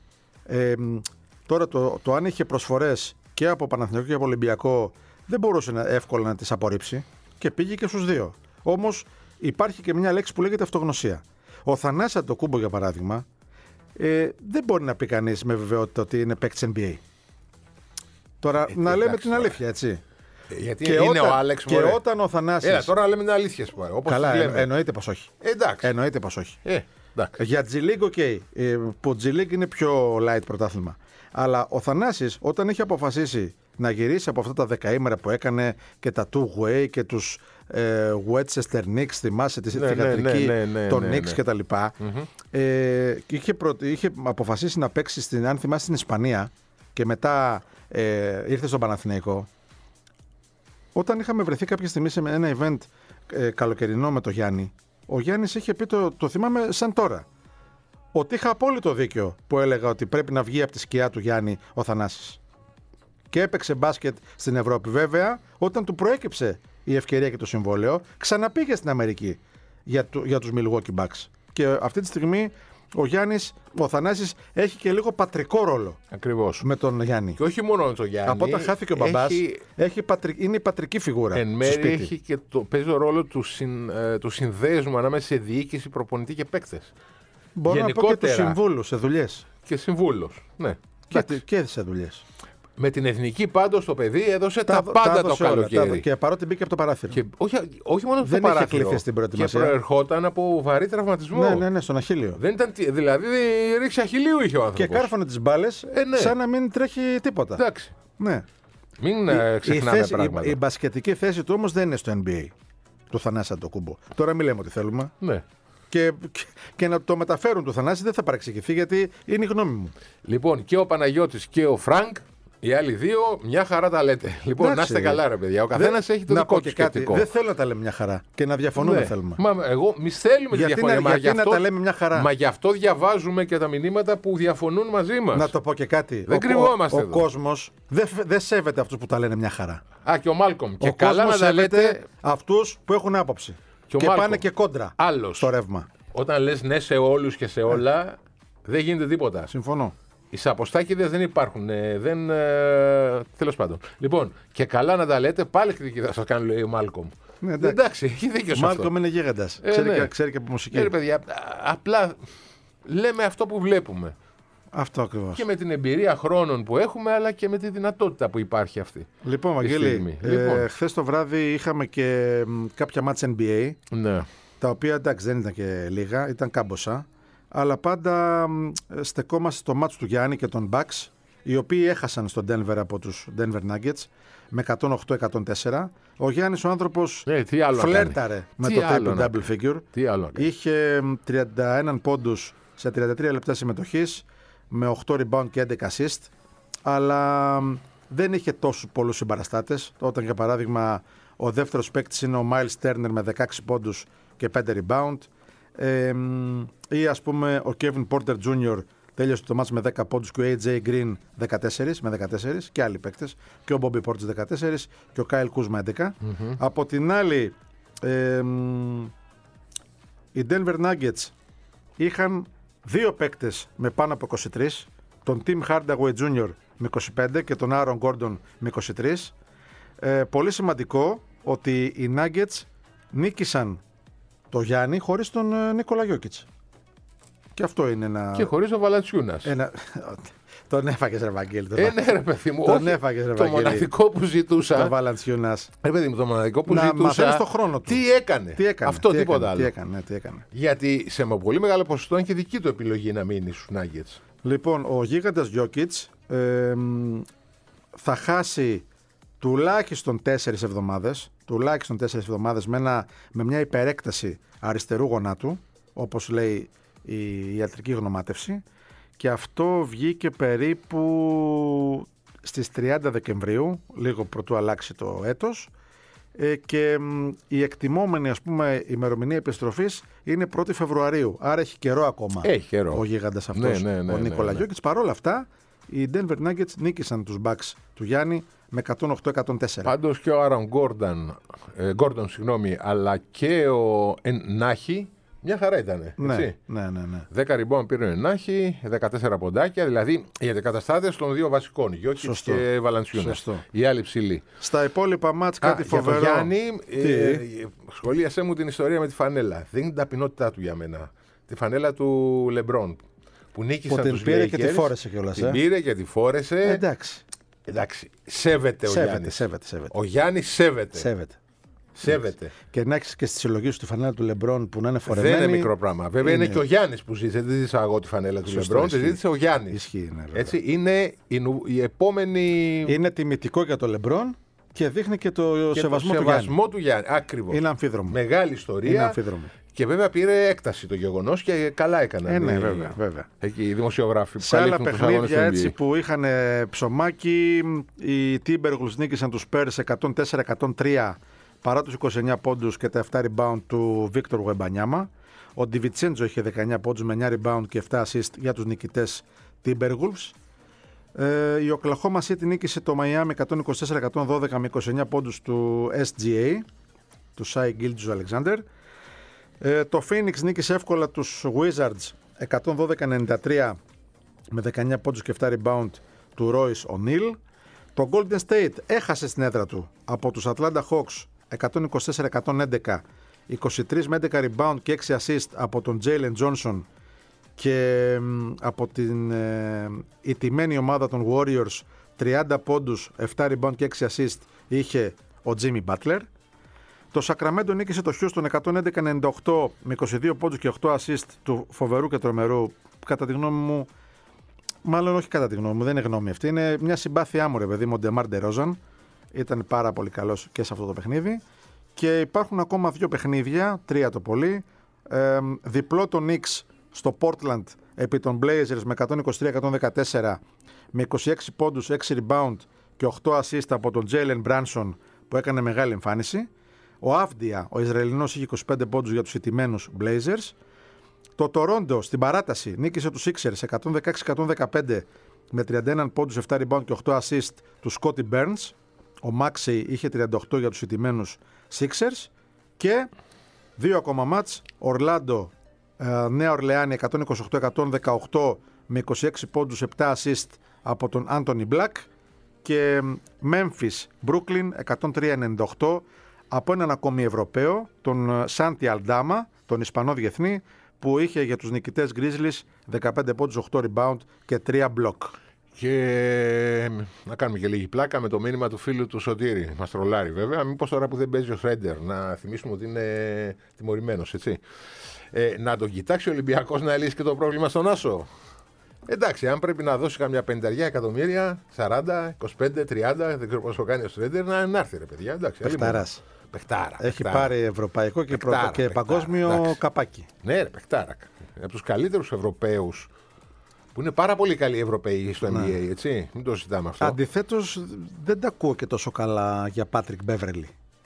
Τώρα το αν είχε προσφορές και από Παναθηναϊκό και από Ολυμπιακό, δεν μπορούσε εύκολα να τις απορρίψει και πήγε και στους δύο. Όμως υπάρχει και μια λέξη που λέγεται αυτογνωσία. Ο Θανάσης Αντετοκούνμπο, για παράδειγμα, δεν μπορεί να πει κανείς με βεβαιότητα ότι είναι παίκτης NBA. Τώρα, να λέμε την αλήθεια, έτσι. Γιατί Και είναι όταν, ο Άλεξ και Μωρέ. όταν ο Θανάσης. Έλα, τώρα λέμε την αλήθεια σου. Καλά, εννοείται πως όχι. Εντάξει. Εννοείται πως όχι. Εντάξει. Για G-League, ok. Που G-League είναι πιο light πρωτάθλημα. Αλλά ο Θανάσης, όταν έχει αποφασίσει να γυρίσει από αυτά τα δεκαήμερα που έκανε και τα two-way και τους Westchester Knicks, θυμάσαι τη θηγατρική των Knicks κτλ. Είχε αποφασίσει να παίξει, αν θυμάσαι, στην Ισπανία και μετά ήρθε στον Παναθηναϊκό. Όταν είχαμε βρεθεί κάποια στιγμή σε ένα event καλοκαιρινό με τον Γιάννη, ο Γιάννης είχε πει, το θυμάμαι σαν τώρα, ότι είχα απόλυτο δίκιο που έλεγα ότι πρέπει να βγει από τη σκιά του Γιάννη ο Θανάσης. Και έπαιξε μπάσκετ στην Ευρώπη. Βέβαια, όταν του προέκυψε η ευκαιρία και το συμβόλαιο, ξαναπήγε στην Αμερική για τους Milwaukee Bucks. Και αυτή τη στιγμή ο Θανάσης έχει και λίγο πατρικό ρόλο. Ακριβώς. Με τον Γιάννη. Και όχι μόνο με τον Γιάννη. Από όταν χάθηκε ο μπαμπάς, είναι η πατρική φιγούρα. Εν μέρει έχει και παίζει το ρόλο του συνδέσμου ανάμεσα σε διοίκηση, προπονητή και παίκτες. Μπορώ να πω και τους συμβούλους σε δουλειές. Και συμβούλους, ναι. Και σε δουλειές. Με την εθνική πάντως το παιδί έδωσε τα πάντα το καλοκαίρι. Και παρότι μπήκε από το παράθυρο. Και όχι μόνο δεν στο παράθυρο. Είχε κληθεί στην προετοιμασία. Και προερχόταν από βαρύ τραυματισμό. Ναι, στον αχίλιο. Δεν ήταν, δηλαδή ρίξη αχιλίου είχε ο άνθρωπος. Και κάρφωνε τις μπάλες σαν να μην τρέχει τίποτα. Εντάξει. Ναι. Μην ξεχνάμε πράγματα. Η μπασκετική θέση του όμως δεν είναι στο NBA. Του Θανάση Αντετοκούνμπο. Τώρα μην λέμε ότι θέλουμε. Ναι. Και να το μεταφέρουν του Θανάση δεν θα παρεξηγηθεί, γιατί είναι η γνώμη μου. Λοιπόν, και ο Παναγιώτης και ο Φρανκ, οι άλλοι δύο, μια χαρά τα λέτε. Λοιπόν, εντάξει, να είστε καλά, ρε παιδιά. Ο καθένας έχει το δικό του σκεπτικό. Δεν θέλω να τα λέμε μια χαρά και να διαφωνούμε θέλουμε. Εμεί θέλουμε τη διαφωνία. Γιατί να τα λέμε μια χαρά. Μα γι' αυτό διαβάζουμε και τα μηνύματα που διαφωνούν μαζί μας. Να το πω και κάτι. Δεν κρυβόμαστε. Ο κόσμος δεν σέβεται αυτούς που τα λένε μια χαρά. Και ο Μάλκομ. Και καλά να τα λέτε αυτούς που έχουν άποψη. Και πάνε και κόντρα στο ρεύμα. Όταν λες ναι σε όλους και σε όλα, δεν γίνεται τίποτα. Συμφωνώ. Οι σαποστάκηδες δεν υπάρχουν. Τέλος πάντων. Λοιπόν, και καλά να τα λέτε, πάλι κριτική θα σας κάνει, λέει ο Μάλκομ. Ναι, εντάξει, έχει δίκιο σε αυτό. Ο Μάλκομ είναι γίγαντας. Ξέρει και από μουσική. Ρε παιδιά, απλά λέμε αυτό που βλέπουμε. Αυτό ακριβώς. Και με την εμπειρία χρόνων που έχουμε, αλλά και με τη δυνατότητα που υπάρχει αυτή. Λοιπόν, Βαγγέλη, χθες το βράδυ είχαμε και κάποια μάτς NBA. Ναι. Τα οποία εντάξει δεν ήταν και λίγα, ήταν κάμποσα. Αλλά πάντα στεκόμαστε στο μάτς του Γιάννη και των Bucks, οι οποίοι έχασαν στο Denver από τους Denver Nuggets με 108-104. Ο Γιάννης ο άνθρωπος φλέρταρε με το double figure. Είχε 31 πόντους σε 33 λεπτά συμμετοχής με 8 rebound και 11 assist. Αλλά δεν είχε τόσους πολλούς συμπαραστάτες. Όταν για παράδειγμα ο δεύτερος παίκτης είναι ο Miles Turner με 16 πόντους και 5 rebound. Ή ας πούμε ο Kevin Porter Jr. τέλειωσε το μάτς με 10 πόντους και ο AJ Green 14 και άλλοι παίκτες και ο Bobby Portis 14 και ο Kyle Kuzma 11. Από την άλλη οι Denver Nuggets είχαν δύο παίκτες με πάνω από 23, τον Tim Hardaway Jr. με 25 και τον Aaron Gordon με 23. Πολύ σημαντικό ότι οι Nuggets νίκησαν το Γιάννη χωρίς τον Νίκολα Γιόκιτς. Και αυτό είναι ένα... Και χωρίς τον Βαλαντσιούνας. Τον έφαγες ρε Βαγγέλη. Ναι ρε παιδί μου. Τον έφαγες ρε Βαγγέλη. Το μοναδικό που ζητούσα. Το Βαλαντσιούνας. Ρε παιδί μου, το μοναδικό που ζητούσα. Να μαθαίνεις το χρόνο του. Τι έκανε. Αυτό τίποτα άλλο. Τι έκανε. Γιατί σε πολύ μεγάλο ποσοστό είναι και δική του επιλογή να μείνει στους Nuggets. Λοιπόν, ο γίγαντας Γιόκιτς θα χάσει τουλάχιστον 4 εβδομάδες. Τουλάχιστον 4 εβδομάδες με μια υπερέκταση αριστερού γονάτου, όπως λέει η ιατρική γνωμάτευση, και αυτό βγήκε περίπου στις 30 Δεκεμβρίου, λίγο πρωτού αλλάξει το έτος, και η εκτιμόμενη ας πούμε ημερομηνία επιστροφής είναι 1η Φεβρουαρίου, άρα έχει καιρό ακόμα. Έχει καιρό. Ο γίγαντας αυτός, ο Νίκολα Γιόκιτς. Παρόλα αυτά οι Denver Nuggets νίκησαν τους Bucks του Γιάννη με 108-104. Πάντως και ο Άρον Γκόρντον, αλλά και ο Νάχη μια χαρά ήταν. Ναι. 10 rebound πήρε ο Νάχη, 14 ποντάκια, δηλαδή οι αντικαταστάτες των δύο βασικών, Γιόκιτς και Βαλαντσιούνας. Οι άλλοι ψηλοί. Στα υπόλοιπα μάτς κάτι φοβερό. Για τον Γιάννη, σχολίασέ μου την ιστορία με τη φανέλα. Δεν είναι ταπεινότητά του για μένα. τη φανέλα του Λεμπρόν. Που νίκησαν Που την τους πήρε Lakers. και τη φόρεσε κιόλας. Την πήρε και τη φόρεσε. Εντάξει. Σέβεται ο Γιάννης. Σέβεται. Ο Γιάννης σέβεται. Και να έχει και στη συλλογή σου τη φανέλα του Λεμπρόν που να είναι φορεμένη. Δεν είναι μικρό πράγμα. Βέβαια είναι και ο Γιάννης που ζήτησε. Δεν ζήτησα εγώ τη φανέλα του Λεμπρόν, τη ζήτησε ο Γιάννης. Ισχύει, ναι, έτσι, είναι η επόμενη. Είναι τιμητικό για τον Λεμπρόν και δείχνει και το σεβασμό του Γιάννη. Ακριβώς. Είναι αμφίδρομο. Μεγάλη ιστορία. Είναι αμφίδρομο. Και βέβαια πήρε έκταση το γεγονός και καλά έκαναν. Ναι, βέβαια. Εκεί οι δημοσιογράφοι που σε άλλα παιχνίδια έτσι που είχαν ψωμάκι, οι Timberwolves νίκησαν τους Spurs 104-103 παρά τους 29 πόντους και τα 7 rebound του Βίκτορ Γουεμπανιάμα. Ο Ντιβιτσέντζο είχε 19 πόντους με 9 rebound και 7 assist για τους νικητές Timberwolves. Η Oklahoma City νίκησε το Miami 124-112 με 29 πόντους του SGA, του Shai Gilgeous-Alexander. Το Phoenix νίκησε εύκολα τους Wizards 112-93 με 19 πόντους και 7 rebound του Royce O'Neal. Το Golden State έχασε στην έδρα του από τους Atlanta Hawks 124-111, 23 με 11 rebound και 6 assist από τον Jalen Johnson και από την ηττημένη ομάδα των Warriors 30 πόντους, 7 rebound και 6 assist είχε ο Jimmy Butler. Το Sacramento νίκησε το Houston 111-98 με 22 πόντους και 8 assist του φοβερού και τρομερού, κατά τη γνώμη μου, μάλλον όχι κατά τη γνώμη μου, δεν είναι γνώμη αυτή, είναι μια συμπάθειά μου ρε παιδί μου, ο DeMar DeRozan, ήταν πάρα πολύ καλός και σε αυτό το παιχνίδι και υπάρχουν ακόμα 2 παιχνίδια, 3 το πολύ, διπλό το Knicks στο Portland επί των Blazers με 123-114 με 26 πόντους, 6 rebound και 8 assist από τον Jalen Brunson που έκανε μεγάλη εμφάνιση. Ο Avdia, ο Ισραηλινός, είχε 25 πόντους για τους ηττημένους Blazers. Το Toronto στην παράταση νίκησε τους Sixers 116-115 με 31 πόντους, 7 rebound και 8 assist του Scottie Barnes. Ο Maxey είχε 38 για τους ηττημένους Sixers. Και 2 ακόμα μάτς, Orlando Νέα Ορλεάνη 128-118 με 26 πόντους, 7 assist από τον Anthony Black. Και Memphis Brooklyn 103-98 από έναν ακόμη Ευρωπαίο, τον Σάντι Αλντάμα, τον Ισπανό διεθνή, που είχε για τους νικητές Grizzlies 15 πόντους, 8 rebound και 3 block. Και να κάνουμε και λίγη πλάκα με το μήνυμα του φίλου του Σωτήρη. Μας τρολάρει βέβαια. Μήπως τώρα που δεν παίζει ο Σρέντερ, να θυμίσουμε ότι είναι τιμωρημένος, έτσι. Να τον κοιτάξει ο Ολυμπιακός να λύσει και το πρόβλημα στον Άσο. Εντάξει, αν πρέπει να δώσει καμιά 50 εκατομμύρια, 40, 25, 30, δεν ξέρω πόσο κάνει ο Σρέντερ, να έρθει ρε παιδιά. Παιχτάρας. Παιχτάρα. Έχει πάρει ευρωπαϊκό και παγκόσμιο εντάξει. Καπάκι. Ναι, ρε, παιχτάρα. Από τους καλύτερους Ευρωπαίους, που είναι πάρα πολύ καλοί Ευρωπαίοι στο NBA, έτσι. Μην το συζητάμε αυτό. Αντιθέτως, δεν τα ακούω και τόσο καλά για Πάτρικ Μπέβερλι.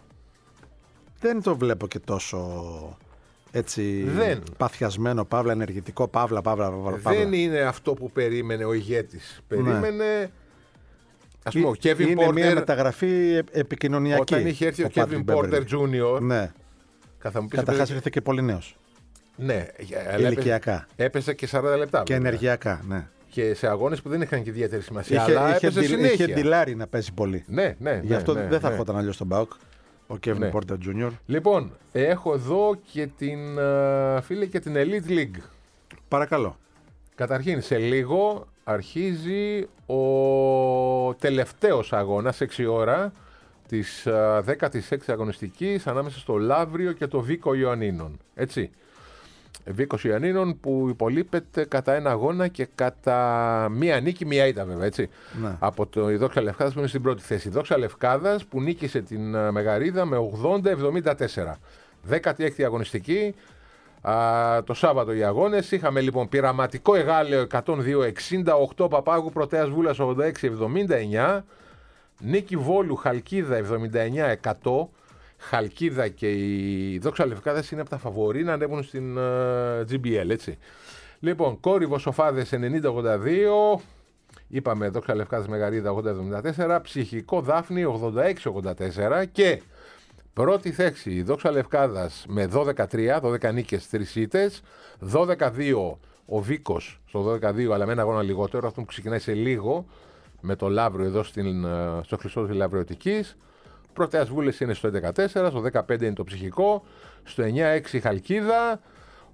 Δεν το βλέπω και τόσο έτσι παθιασμένο, παύλα, ενεργητικό, παύλα. Δεν είναι αυτό που περίμενε ο ηγέτης. Περίμενε. Ας πούμε, ο Kevin είναι Porter, μια μεταγραφή επικοινωνιακή. Όταν είχε έρθει ο Kevin Porter Jr. Ναι. Καταρχάς ήρθε και πολύ νέος. Ναι, ηλικιακά. Έπεσε και 40 λεπτά. Και βέβαια. Ενεργειακά, ναι. Και σε αγώνες που δεν είχαν και ιδιαίτερη σημασία. Αλλά έπεσε συνέχεια. Είχε ντυλάρει να παίζει πολύ. Ναι. Γι' αυτό δεν θα έρχονταν αλλιώς στον ΠΑΟΚ. Ο Kevin Porter Jr. Λοιπόν, έχω εδώ και την φίλε και την Elite League. Παρακαλώ. Καταρχήν, σε λίγο αρχίζει ο τελευταίος αγώνας, 6 ώρα, της 16ης αγωνιστικής ανάμεσα στο Λαύριο και το Βίκο Ιωαννίνων. Έτσι. Βίκος Ιωαννίνων που υπολείπεται κατά ένα αγώνα και κατά μία νίκη, μία ήττα βέβαια, έτσι. Ναι. Από η Δόξα Λευκάδας που είναι στην πρώτη θέση. Η Δόξα Λευκάδας που νίκησε την Μεγαρίδα με 80-74. 16η αγωνιστική. Το Σάββατο οι αγώνες. Είχαμε λοιπόν πειραματικό εγάλεο 102-68, Παπάγου Πρωτέας Βούλας 86-79, νίκη Βόλου Χαλκίδα 79-100. Χαλκίδα και η Δόξα Λευκάδας είναι από τα φαβορί να ανέβουν στην GBL, έτσι. Λοιπόν, Κόρυβος Σοφάδες 90-82, είπαμε Δόξα Λευκάδας Μεγαρίδα 80-74, Ψυχικό Δάφνη 86-84 και πρώτη θέση η Δόξα Λευκάδας με 12-3, 12 νίκες, 3 ήττες, 12-2 ο Βίκος στο 12-2 αλλά με ένα αγώνα λιγότερο, αυτό που ξεκινάει σε λίγο με το Λαύριο εδώ στο Χριστό της Λαυριωτικής. Πρωτέας Βούλες είναι στο 11-4, στο 15 είναι το Ψυχικό, στο 9-6 η Χαλκίδα,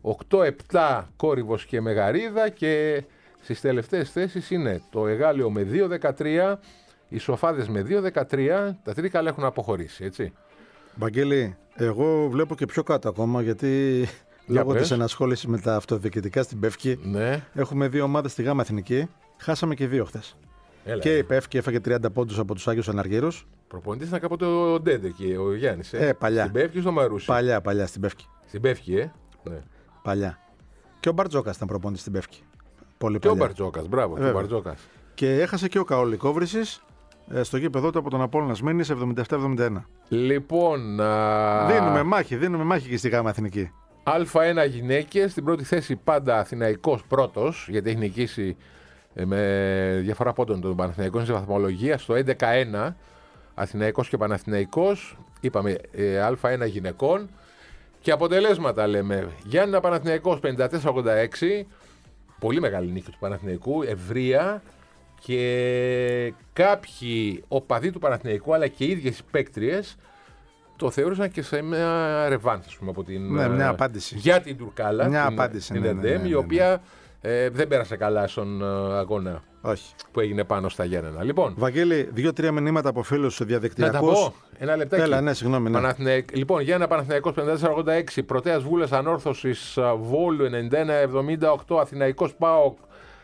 8-7 Κόρυβος και Μεγαρίδα και στις τελευταίες θέσεις είναι το Εγάλεο με 2-13, οι Σοφάδες με 2-13, τα Τρίκαλα έχουν αποχωρήσει, έτσι. Βαγγέλη, εγώ βλέπω και πιο κάτω ακόμα, γιατί λόγω της ενασχόλησης με τα αυτοδιοικητικά στην Πεύκη, Ναι. έχουμε 2 ομάδες στη Γάμα Εθνική, χάσαμε και 2 χθες. Και η Πεύκη έφαγε 30 πόντους από τους Άγιους Αναργύρους. Προπονητής ήταν κάποτε ο Ντέντε και ο Γιάννης. Παλιά. Στην Πεύκη ή στο Μαρούσι. Παλιά στην Πεύκη. Στην Πεύκη, Ναι. Παλιά. Και ο Μπαρτζόκας ήταν προπονητής στην Πεύκη. Πολύ Και ο παλιά. Μπαρτζόκας, μπράβο, και ο Μπαρτζόκας. Και έχασε και ο Καόλη Κόβρησης στο γήπεδό του από τον Απόλλωνα Σμήνης 77-71. Λοιπόν, Δίνουμε μάχη και στη Γάμα Εθνική. Α1 γυναίκες, στην πρώτη θέση πάντα Αθηναϊκός πρώτος, γιατί έχει νικήσει με διαφορά πόντων τον Παναθηναϊκό σε βαθμολογία στο 11-1. Αθηναϊκός και Παναθηναϊκός, είπαμε Α1 γυναικών. Και αποτελέσματα λέμε. Γιάννηνα Παναθηναϊκός 54-86, πολύ μεγάλη νίκη του Παναθηναϊκού, ευρεία, και κάποιοι οπαδοί του Παναθηναϊκού αλλά και οι ίδιες οι παίκτριες το θεώρησαν και σε μια ρεβάνς, ας πούμε, από την, μια απάντηση. Για την Τουρκάλα, Μια την, απάντηση, την ναι, Εντέμ, η οποία δεν πέρασε καλά στον αγώνα. Όχι. Που έγινε πάνω στα Γιάννενα. Λοιπόν, Βαγγέλη, 2-3 μηνύματα από φίλους διαδικτυακούς. να τα πω. Ένα λεπτάκι. Έλα, ναι, συγγνώμη. Ναι. Λοιπόν, Γιάννενα Παναθηναϊκός 54-86, Πρωτέας Βούλας Ανόρθωσης Βόλου 91-78, Αθηναϊκός ΠΑΟΚ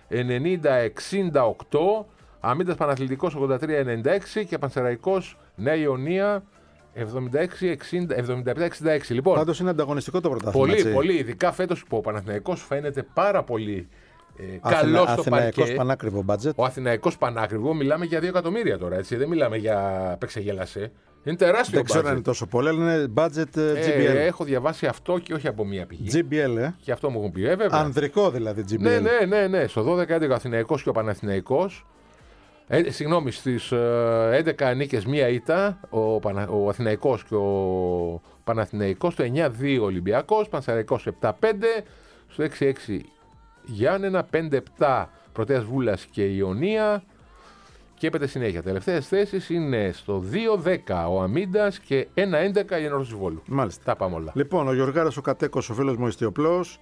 90-68, Αμύντας Παναθλητικός 83-96 και Πανσεραϊκός Νέα Ιωνία 77-66. Λοιπόν, Πάντως είναι ανταγωνιστικό το πρωτάθλημα. πολύ, ειδικά φέτος που ο Παναθηναϊκός φαίνεται πάρα πολύ καλό στο Αθηναϊκός παρκέ. πανάκριβο μπάτζετ. Ο Αθηναϊκός πανάκριβο, μιλάμε για 2 εκατομμύρια τώρα, έτσι. Δεν μιλάμε για παίξε-γέλασε. Είναι τεράστιο. Δεν ξέρω αν είναι τόσο πολύ, αλλά είναι budget GBL. Έχω διαβάσει αυτό και όχι από μία πηγή. GBL, Και αυτό μου έχουν πει, βέβαια. Ανδρικό δηλαδή GBL. Ναι. Στο 12-11 ο Αθηναϊκός και ο Παναθηναϊκός. Συγγνώμη, στις 11 νίκες μία ήττα ο Αθηναϊκός και ο Παναθηναϊκός. Στο 9-2 Ολυμπιακός, Πανσεραϊκός 7-5. Στο 6-6 Γιάννενα, 5-7 Πρωτέας Βούλας και Ιωνία. Και έπεται συνέχεια. Τελευταίες θέσεις είναι στο 2-10 ο Αμύντας και 1-11 η Ενόρθωση Βόλου. Μάλιστα. Τα πάμε όλα. Λοιπόν, ο Γιωργάρας ο Κατέκος, ο φίλος μου ιστιοπλός,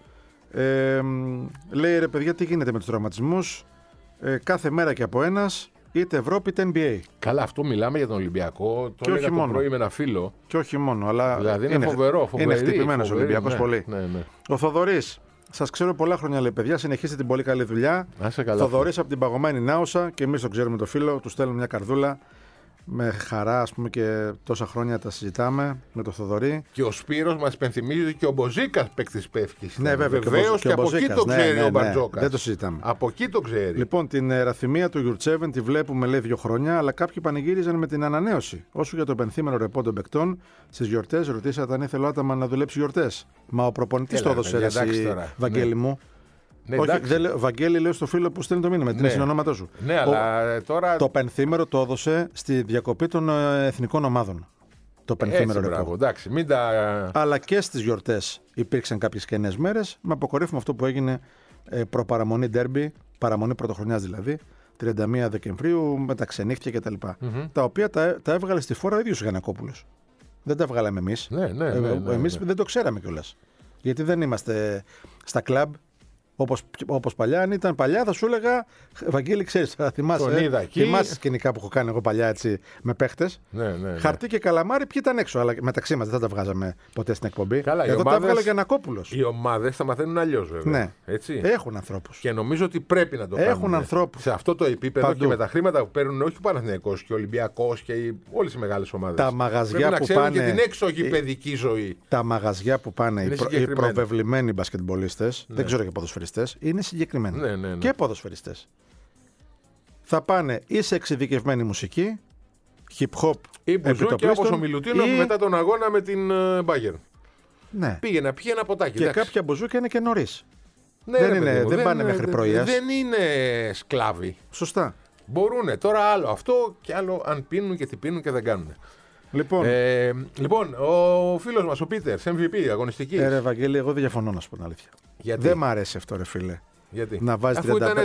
λέει ρε παιδιά, τι γίνεται με τους τραυματισμούς. Κάθε μέρα και από ένας, είτε Ευρώπη είτε NBA. Καλά, αυτό μιλάμε για τον Ολυμπιακό. Το έλεγα το πρωί με ένα φίλο. Και όχι μόνο, αλλά Δηλαδή είναι φοβερό. Είναι χτυπημένος ο Ολυμπιακός πολύ. Ναι. Ο Θοδωρής, σας ξέρω πολλά χρόνια, λέει παιδιά, συνεχίστε την πολύ καλή δουλειά. Θοδωρής από την παγωμένη Νάουσα, και εμείς τον ξέρουμε το φίλο, του στέλνουμε μια καρδούλα. Με χαρά, ας πούμε, και τόσα χρόνια τα συζητάμε με τον Θοδωρή. Και ο Σπύρος μας υπενθυμίζει ότι και ο Μποζίκας παίκτης Πεύκης. Ναι, βέβαια. Βεβαίως, και από εκεί το ξέρει ο Μπαρτζόκας. Δεν το συζητάμε. Από εκεί το ξέρει. Λοιπόν, την ραθυμία του Γιουρτσέβεν τη βλέπουμε, λέει, 2 χρόνια, αλλά κάποιοι πανηγύριζαν με την ανανέωση. Όσο για το πενθήμενο ρεπό των παικτών, στις γιορτές ρωτήσατε αν ήθελε ο Άταμαν να δουλέψει γιορτές. Μα ο προπονητής το έδωσε, Βαγγέλη μου. Ναι, όχι, Βαγγέλη, λέω στο φίλο που στέλνει το μήνυμα, την συνονόματό σου. Ναι, αλλά τώρα. Το πενθήμερο το έδωσε στη διακοπή των εθνικών ομάδων. Το πενθήμερο ρεπό. Εντάξει, μην τα... Αλλά και στις γιορτές υπήρξαν κάποιες κενές μέρες, με αποκορύφωμα αυτό που έγινε προπαραμονή ντέρμπι, παραμονή πρωτοχρονιάς δηλαδή, 31 Δεκεμβρίου με τα ξενύχτια κτλ. Τα οποία τα έβγαλε στη φόρα ο ίδιος ο Γιαννακόπουλος. Δεν τα βγάλαμε εμείς. Ναι. Εμείς δεν το ξέραμε κιόλας. Γιατί δεν είμαστε στα κλαμπ. Όπως παλιά, αν ήταν παλιά θα σου έλεγα, Βαγγέλη, ξέρεις, θα θυμάσαι σκηνικά που έχω κάνει εγώ παλιά, έτσι, με παίχτες. Ναι. Χαρτί και καλαμάρι, ποιοι ήταν έξω, αλλά μεταξύ μας δεν θα τα βγάζαμε ποτέ στην εκπομπή. Καλά, εδώ τα έβγαλε Γιαννακόπουλος. Οι ομάδες θα μαθαίνουν αλλιώς, βέβαια. Ναι. Έτσι. Έχουν ανθρώπους. Και νομίζω ότι πρέπει να το κάνουν. Έχουν ανθρώπους. Σε αυτό το επίπεδο παντού. Και με τα χρήματα που παίρνουν, όχι ο Παναθηναϊκός και ο Ολυμπιακός και όλες οι μεγάλες ομάδες. Τα μαγαζιά πρέπει που να πάνε. Και την έξοχη παιδική ζωή. Τα μαγαζιά που πάνε οι προβεβλημένοι μπασκετμπολίστες, δεν ξέρω και ποδοσφαιριστές, είναι συγκεκριμένα. Ναι. Και ποδοσφαιριστές. Θα πάνε ή σε εξειδικευμένη μουσική, hip-hop, ή μπουζούκια όπως ο Μιλουτίνοφ μετά τον αγώνα με την Bayern. Ναι. Πήγε να πιει ένα ποτάκι. Και εντάξει. κάποια μπουζούκια είναι και νωρίς. Ναι, δεν πάνε μέχρι πρωίας. Δεν είναι σκλάβοι. Σωστά. Μπορούνε. Τώρα άλλο αυτό και άλλο αν πίνουν και τι πίνουν και δεν κάνουν. Λοιπόν, ο φίλος μας ο Πίτερς, MVP, αγωνιστικής. Ρε Βαγγέλη, εγώ δεν διαφωνώ να σου πω την αλήθεια. Γιατί? Δεν μ' αρέσει αυτό, ρε φίλε. Γιατί? Να βάζει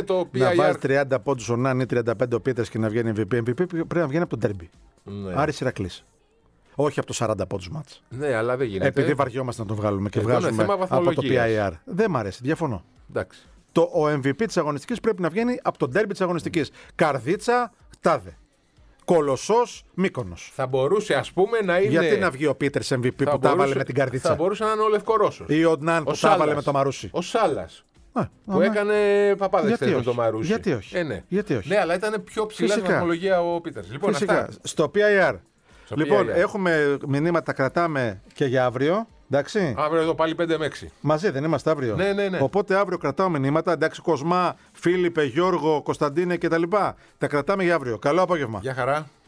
30 πόντους ο Νάν ή 35 ο Πίτερς και να βγαίνει MVP. MVP πρέπει να βγαίνει από τον τέρμπι. Ναι. Άρης Ηρακλής. Όχι από το 40 πόντους μάτς. Ναι, αλλά δεν γίνεται. Επειδή βαριόμαστε να το βγάλουμε και Εδώ είναι βγάζουμε θέμα από το βαθμολογίας. PIR. Δεν μ' αρέσει, διαφωνώ. Εντάξει. Ο MVP της αγωνιστικής πρέπει να βγαίνει από το ντέρμπι της αγωνιστικής. Καρδίτσα, Τάδε. Κολοσσός, Μύκονος. Θα μπορούσε, ας πούμε, να είναι. Γιατί να βγει ο Πίτερς MVP που τα βάλε με την Καρδίτσα. Θα μπορούσε να είναι ο Λευκορώσος. Ή ο Ναν που τα βάλε με το Μαρούσι. Ο Σάλας. Που έκανε παπάδες με το Μαρούσι. Γιατί όχι. Ναι. Γιατί όχι. Ναι, αλλά ήταν πιο ψηλά στην βαθμολογία ο Πίτερς. Λοιπόν, Φυσικά. αυτά. Στο PIR. Λοιπόν, PIR. έχουμε μηνύματα, κρατάμε και για αύριο. Εντάξει. Αύριο εδώ πάλι 5 με 6. Μαζί δεν είμαστε αύριο. Ναι. Οπότε αύριο κρατάω μηνύματα. Εντάξει, Κοσμά, Φίλιππε, Γιώργο, Κωνσταντίνε κτλ. Τα κρατάμε για αύριο. Καλό απόγευμα. Γεια χαρά.